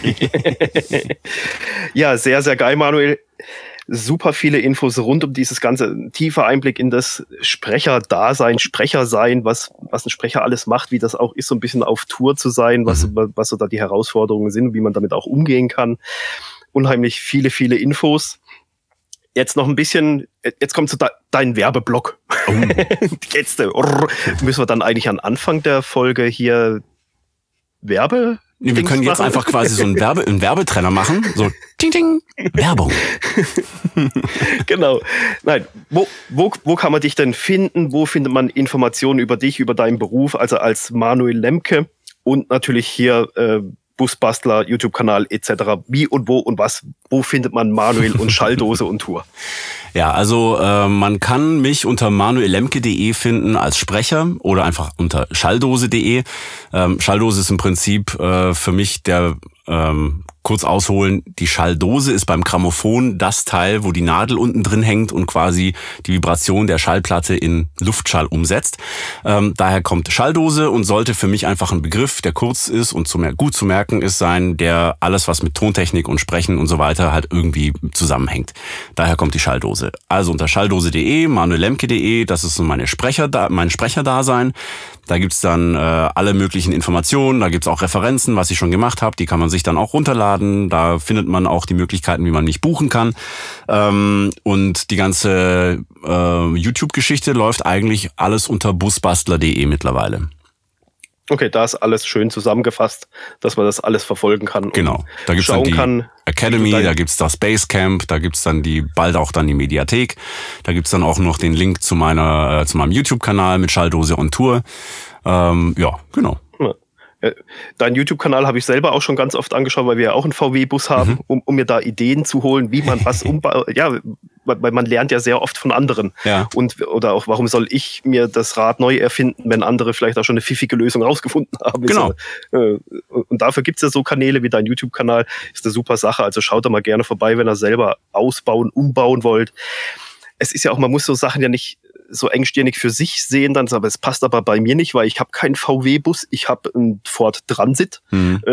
Ja, sehr, sehr geil, Manuel. Super viele Infos rund um dieses ganze, tiefer Einblick in das Sprecherdasein, Sprechersein, was, was ein Sprecher alles macht, wie das auch ist, so ein bisschen auf Tour zu sein, was, mhm. was so da die Herausforderungen sind und wie man damit auch umgehen kann. Unheimlich viele, viele Infos. Jetzt noch ein bisschen, jetzt kommt so de, dein Werbeblock. Oh. Jetzt äh, müssen wir dann eigentlich am Anfang der Folge hier Werbe... Nee, wir können jetzt machen. Einfach quasi so einen, Werbe, einen Werbetrenner machen. So, ting, ting, Werbung. Genau. Nein, wo, wo, wo kann man dich denn finden? Wo findet man Informationen über dich, über deinen Beruf, also als Manuel Lemke? Und natürlich hier äh, Busbastler, YouTube-Kanal et cetera. Wie und wo und was? Wo findet man Manuel und Schalldose und Tour? Ja, also äh, man kann mich unter manuel lemke punkt de finden als Sprecher oder einfach unter schalldose punkt de. Ähm, Schalldose ist im Prinzip äh, für mich der, ähm, kurz ausholen, die Schalldose ist beim Grammophon das Teil, wo die Nadel unten drin hängt und quasi die Vibration der Schallplatte in Luftschall umsetzt. Ähm, daher kommt Schalldose und sollte für mich einfach ein Begriff, der kurz ist und zu mer- gut zu merken ist, sein, der alles, was mit Tontechnik und Sprechen und so weiter halt irgendwie zusammenhängt. Daher kommt die Schalldose. Also unter schalldose punkt de, manuel lemke punkt de, das ist so meine Sprecher, mein Sprecherdasein. Da gibt's dann äh, alle möglichen Informationen, da gibt's auch Referenzen, was ich schon gemacht habe, die kann man sich dann auch runterladen. Da findet man auch die Möglichkeiten, wie man mich buchen kann. Ähm, und die ganze äh, YouTube-Geschichte läuft eigentlich alles unter busbastler punkt de mittlerweile. Okay, da ist alles schön zusammengefasst, dass man das alles verfolgen kann. Genau, da gibt's dann die kann, Academy, da gibt's das Basecamp, da gibt's dann die bald auch dann die Mediathek. Da gibt's dann auch noch den Link zu meiner äh, zu meinem YouTube-Kanal mit Schalldose on Tour. Ähm, ja, genau. Ja. Deinen YouTube-Kanal habe ich selber auch schon ganz oft angeschaut, weil wir ja auch einen V W-Bus haben, mhm. um, um mir da Ideen zu holen, wie man was umbaut. Ja, weil man lernt ja sehr oft von anderen. Ja. Und, oder auch, warum soll ich mir das Rad neu erfinden, wenn andere vielleicht auch schon eine pfiffige Lösung rausgefunden haben. Genau. Und dafür gibt es ja so Kanäle wie dein YouTube-Kanal. Ist eine super Sache. Also schaut da mal gerne vorbei, wenn ihr selber ausbauen, umbauen wollt. Es ist ja auch, man muss so Sachen ja nicht so engstirnig für sich sehen, dann, aber es passt aber bei mir nicht, weil ich habe keinen V W-Bus, ich habe einen Ford Transit. Mhm. Ähm,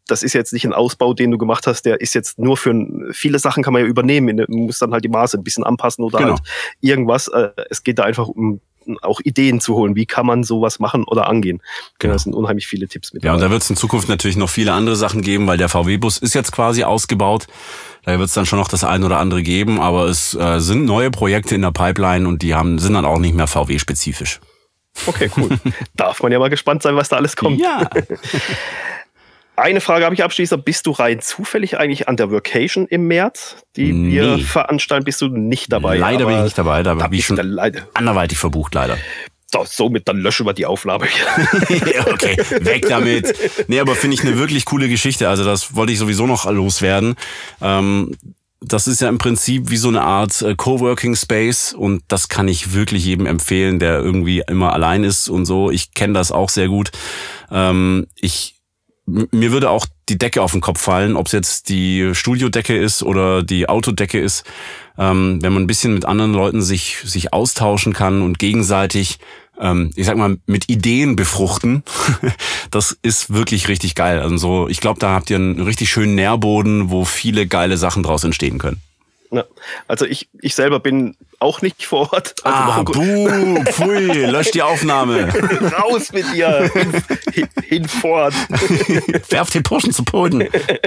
das ist jetzt nicht ein Ausbau, den du gemacht hast, der ist jetzt nur für ein, viele Sachen kann man ja übernehmen, man muss dann halt die Maße ein bisschen anpassen oder genau. halt irgendwas. Es geht da einfach um auch Ideen zu holen. Wie kann man sowas machen oder angehen? Genau. Da sind unheimlich viele Tipps mit. Ja, und da wird es in Zukunft natürlich noch viele andere Sachen geben, weil der V W-Bus ist jetzt quasi ausgebaut. Da wird es dann schon noch das ein oder andere geben, aber es äh, sind neue Projekte in der Pipeline und die haben sind dann auch nicht mehr V W-spezifisch. Okay, cool. Darf man ja mal gespannt sein, was da alles kommt. Ja. Eine Frage habe ich abschließend. Bist du rein zufällig eigentlich an der Workation im März, die nee. wir veranstalten? Bist du nicht dabei? Leider bin ich nicht dabei. Da, da bin ich schon leider. anderweitig verbucht, leider. So, somit, dann löschen wir die Aufnahme. Okay, weg damit. Nee, aber finde ich eine wirklich coole Geschichte. Also das wollte ich sowieso noch loswerden. Ähm, das ist ja im Prinzip wie so eine Art äh, Coworking Space und das kann ich wirklich jedem empfehlen, der irgendwie immer allein ist und so. Ich kenne das auch sehr gut. Ähm, ich Mir würde auch die Decke auf den Kopf fallen, ob es jetzt die Studiodecke ist oder die Autodecke ist. Ähm, wenn man ein bisschen mit anderen Leuten sich sich austauschen kann und gegenseitig, ähm, ich sag mal, mit Ideen befruchten, das ist wirklich richtig geil. Also so, ich glaube, da habt ihr einen richtig schönen Nährboden, wo viele geile Sachen draus entstehen können. Ja, also ich, ich selber bin auch nicht vor Ort. Also ah, buh, pfui, lösch die Aufnahme. Raus mit dir, hin, hin, hinfort. Werf den Burschen zu Boden.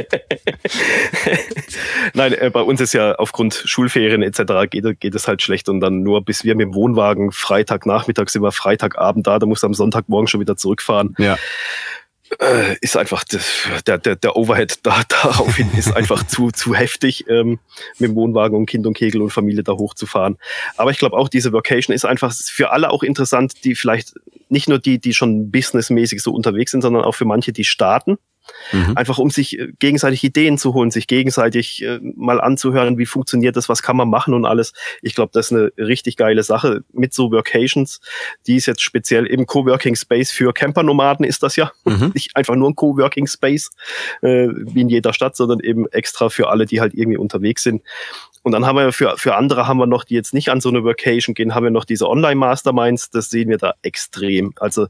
Nein, äh, bei uns ist ja aufgrund Schulferien et cetera geht, geht es halt schlecht und dann nur bis wir mit dem Wohnwagen Freitagnachmittag sind wir Freitagabend da, da musst du am Sonntagmorgen schon wieder zurückfahren. Ja. Ist einfach, der, der, der Overhead da, daraufhin ist einfach zu, zu heftig, ähm, mit dem Wohnwagen und Kind und Kegel und Familie da hochzufahren. Aber ich glaube auch, diese Workation ist einfach für alle auch interessant, die vielleicht nicht nur die, die schon businessmäßig so unterwegs sind, sondern auch für manche, die starten. Mhm. Einfach um sich gegenseitig Ideen zu holen, sich gegenseitig äh, mal anzuhören, wie funktioniert das, was kann man machen und alles. Ich glaube, das ist eine richtig geile Sache mit so Workations. Die ist jetzt speziell eben Coworking Space für Campernomaden ist das ja. Mhm. Nicht einfach nur ein Coworking Space äh, wie in jeder Stadt, sondern eben extra für alle, die halt irgendwie unterwegs sind. Und dann haben wir für, für andere haben wir noch, die jetzt nicht an so eine Workation gehen, haben wir noch diese Online-Masterminds. Das sehen wir da extrem. Also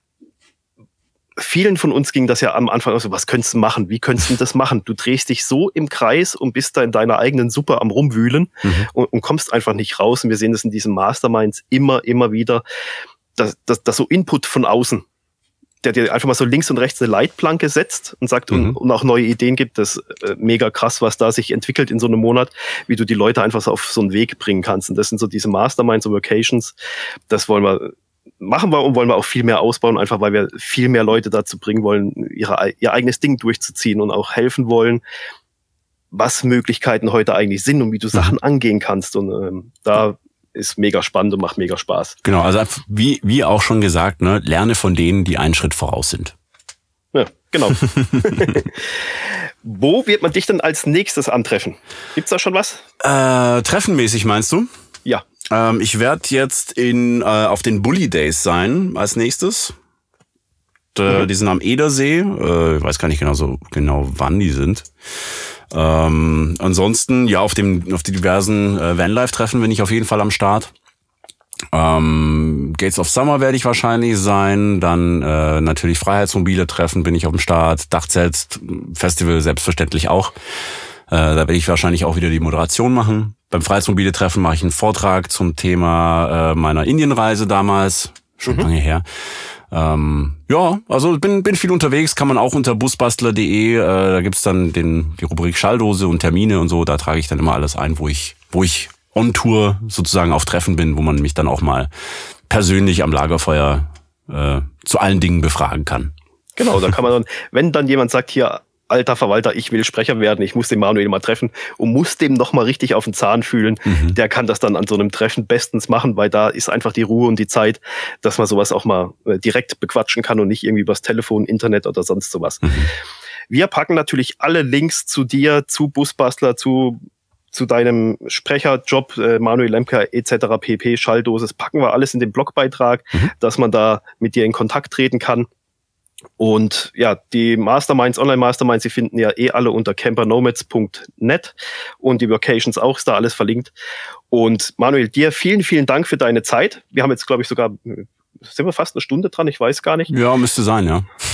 vielen von uns ging das ja am Anfang aus, so, was könntest du machen? Wie könntest du das machen? Du drehst dich so im Kreis und bist da in deiner eigenen Suppe am Rumwühlen mhm. und, und kommst einfach nicht raus. Und wir sehen das in diesen Masterminds immer, immer wieder, dass, dass, dass so Input von außen, der dir einfach mal so links und rechts eine Leitplanke setzt und sagt mhm. und, und auch neue Ideen gibt. Das ist äh, mega krass, was da sich entwickelt in so einem Monat, wie du die Leute einfach so auf so einen Weg bringen kannst. Und das sind so diese Masterminds, so Vocations. Das wollen wir machen wir und wollen wir auch viel mehr ausbauen, einfach weil wir viel mehr Leute dazu bringen wollen, ihre, ihr eigenes Ding durchzuziehen und auch helfen wollen, was Möglichkeiten heute eigentlich sind und wie du Sachen mhm. angehen kannst. Und ähm, da ist mega spannend und macht mega Spaß. Genau, also wie, wie auch schon gesagt, ne, lerne von denen, die einen Schritt voraus sind. Ja, genau. Wo wird man dich denn als nächstes antreffen? Gibt's da schon was? Äh, treffenmäßig meinst du? Ja. Ähm, ich werde jetzt in äh, auf den Bully Days sein als nächstes. D- mhm. Die sind am Edersee. Äh, ich weiß gar nicht genau so genau wann die sind. Ähm, ansonsten ja auf dem auf die diversen äh, Vanlife-Treffen bin ich auf jeden Fall am Start. Ähm, Gates of Summer werde ich wahrscheinlich sein. Dann äh, natürlich Freiheitsmobile Treffen bin ich auf dem Start. Dachzelt Festival selbstverständlich auch. Äh, da werde ich wahrscheinlich auch wieder die Moderation machen. Beim Freiheitsmobile-Treffen mache ich einen Vortrag zum Thema äh, meiner Indienreise damals, schon mhm. lange her. Ähm, ja, also bin bin viel unterwegs, kann man auch unter busbastler punkt de, äh, da gibt's dann den die Rubrik Schalldose und Termine und so, da trage ich dann immer alles ein, wo ich wo ich on Tour sozusagen auf Treffen bin, wo man mich dann auch mal persönlich am Lagerfeuer äh, zu allen Dingen befragen kann. Genau, da kann man dann, wenn dann jemand sagt, hier, alter Verwalter, ich will Sprecher werden, ich muss den Manuel mal treffen und muss dem noch mal richtig auf den Zahn fühlen, mhm. der kann das dann an so einem Treffen bestens machen, weil da ist einfach die Ruhe und die Zeit, dass man sowas auch mal direkt bequatschen kann und nicht irgendwie übers Telefon, Internet oder sonst sowas. Mhm. Wir packen natürlich alle Links zu dir, zu Busbastler, zu zu deinem Sprecherjob, äh, Manuel Lemke et cetera pp, Schalldose, das packen wir alles in den Blogbeitrag, mhm. dass man da mit dir in Kontakt treten kann. Und ja, die Masterminds, Online-Masterminds, die finden ja eh alle unter campernomads punkt net und die Vocations auch, ist da alles verlinkt. Und Manuel, dir vielen, vielen Dank für deine Zeit. Wir haben jetzt, glaube ich, sogar, sind wir fast eine Stunde dran? Ich weiß gar nicht. Ja, müsste sein, ja.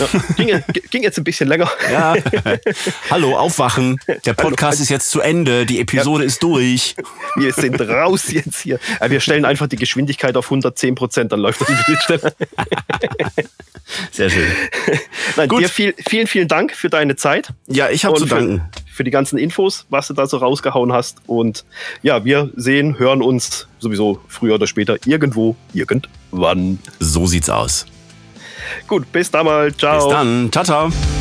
ging, ging jetzt ein bisschen länger. Ja. Hallo, aufwachen. Der Podcast Hallo. ist jetzt zu Ende. Die Episode ja. ist durch. Wir sind raus jetzt hier. Wir stellen einfach die Geschwindigkeit auf hundertzehn Prozent, dann läuft das viel schneller. Sehr schön. Nein, Gut. Dir viel, vielen, vielen Dank für deine Zeit. Ja, ich habe zu danken. Für, für die ganzen Infos, was du da so rausgehauen hast. Und ja, wir sehen, hören uns sowieso früher oder später irgendwo, irgendwann. So sieht's aus. Gut, bis dann mal. Ciao. Bis dann. Ciao, ciao.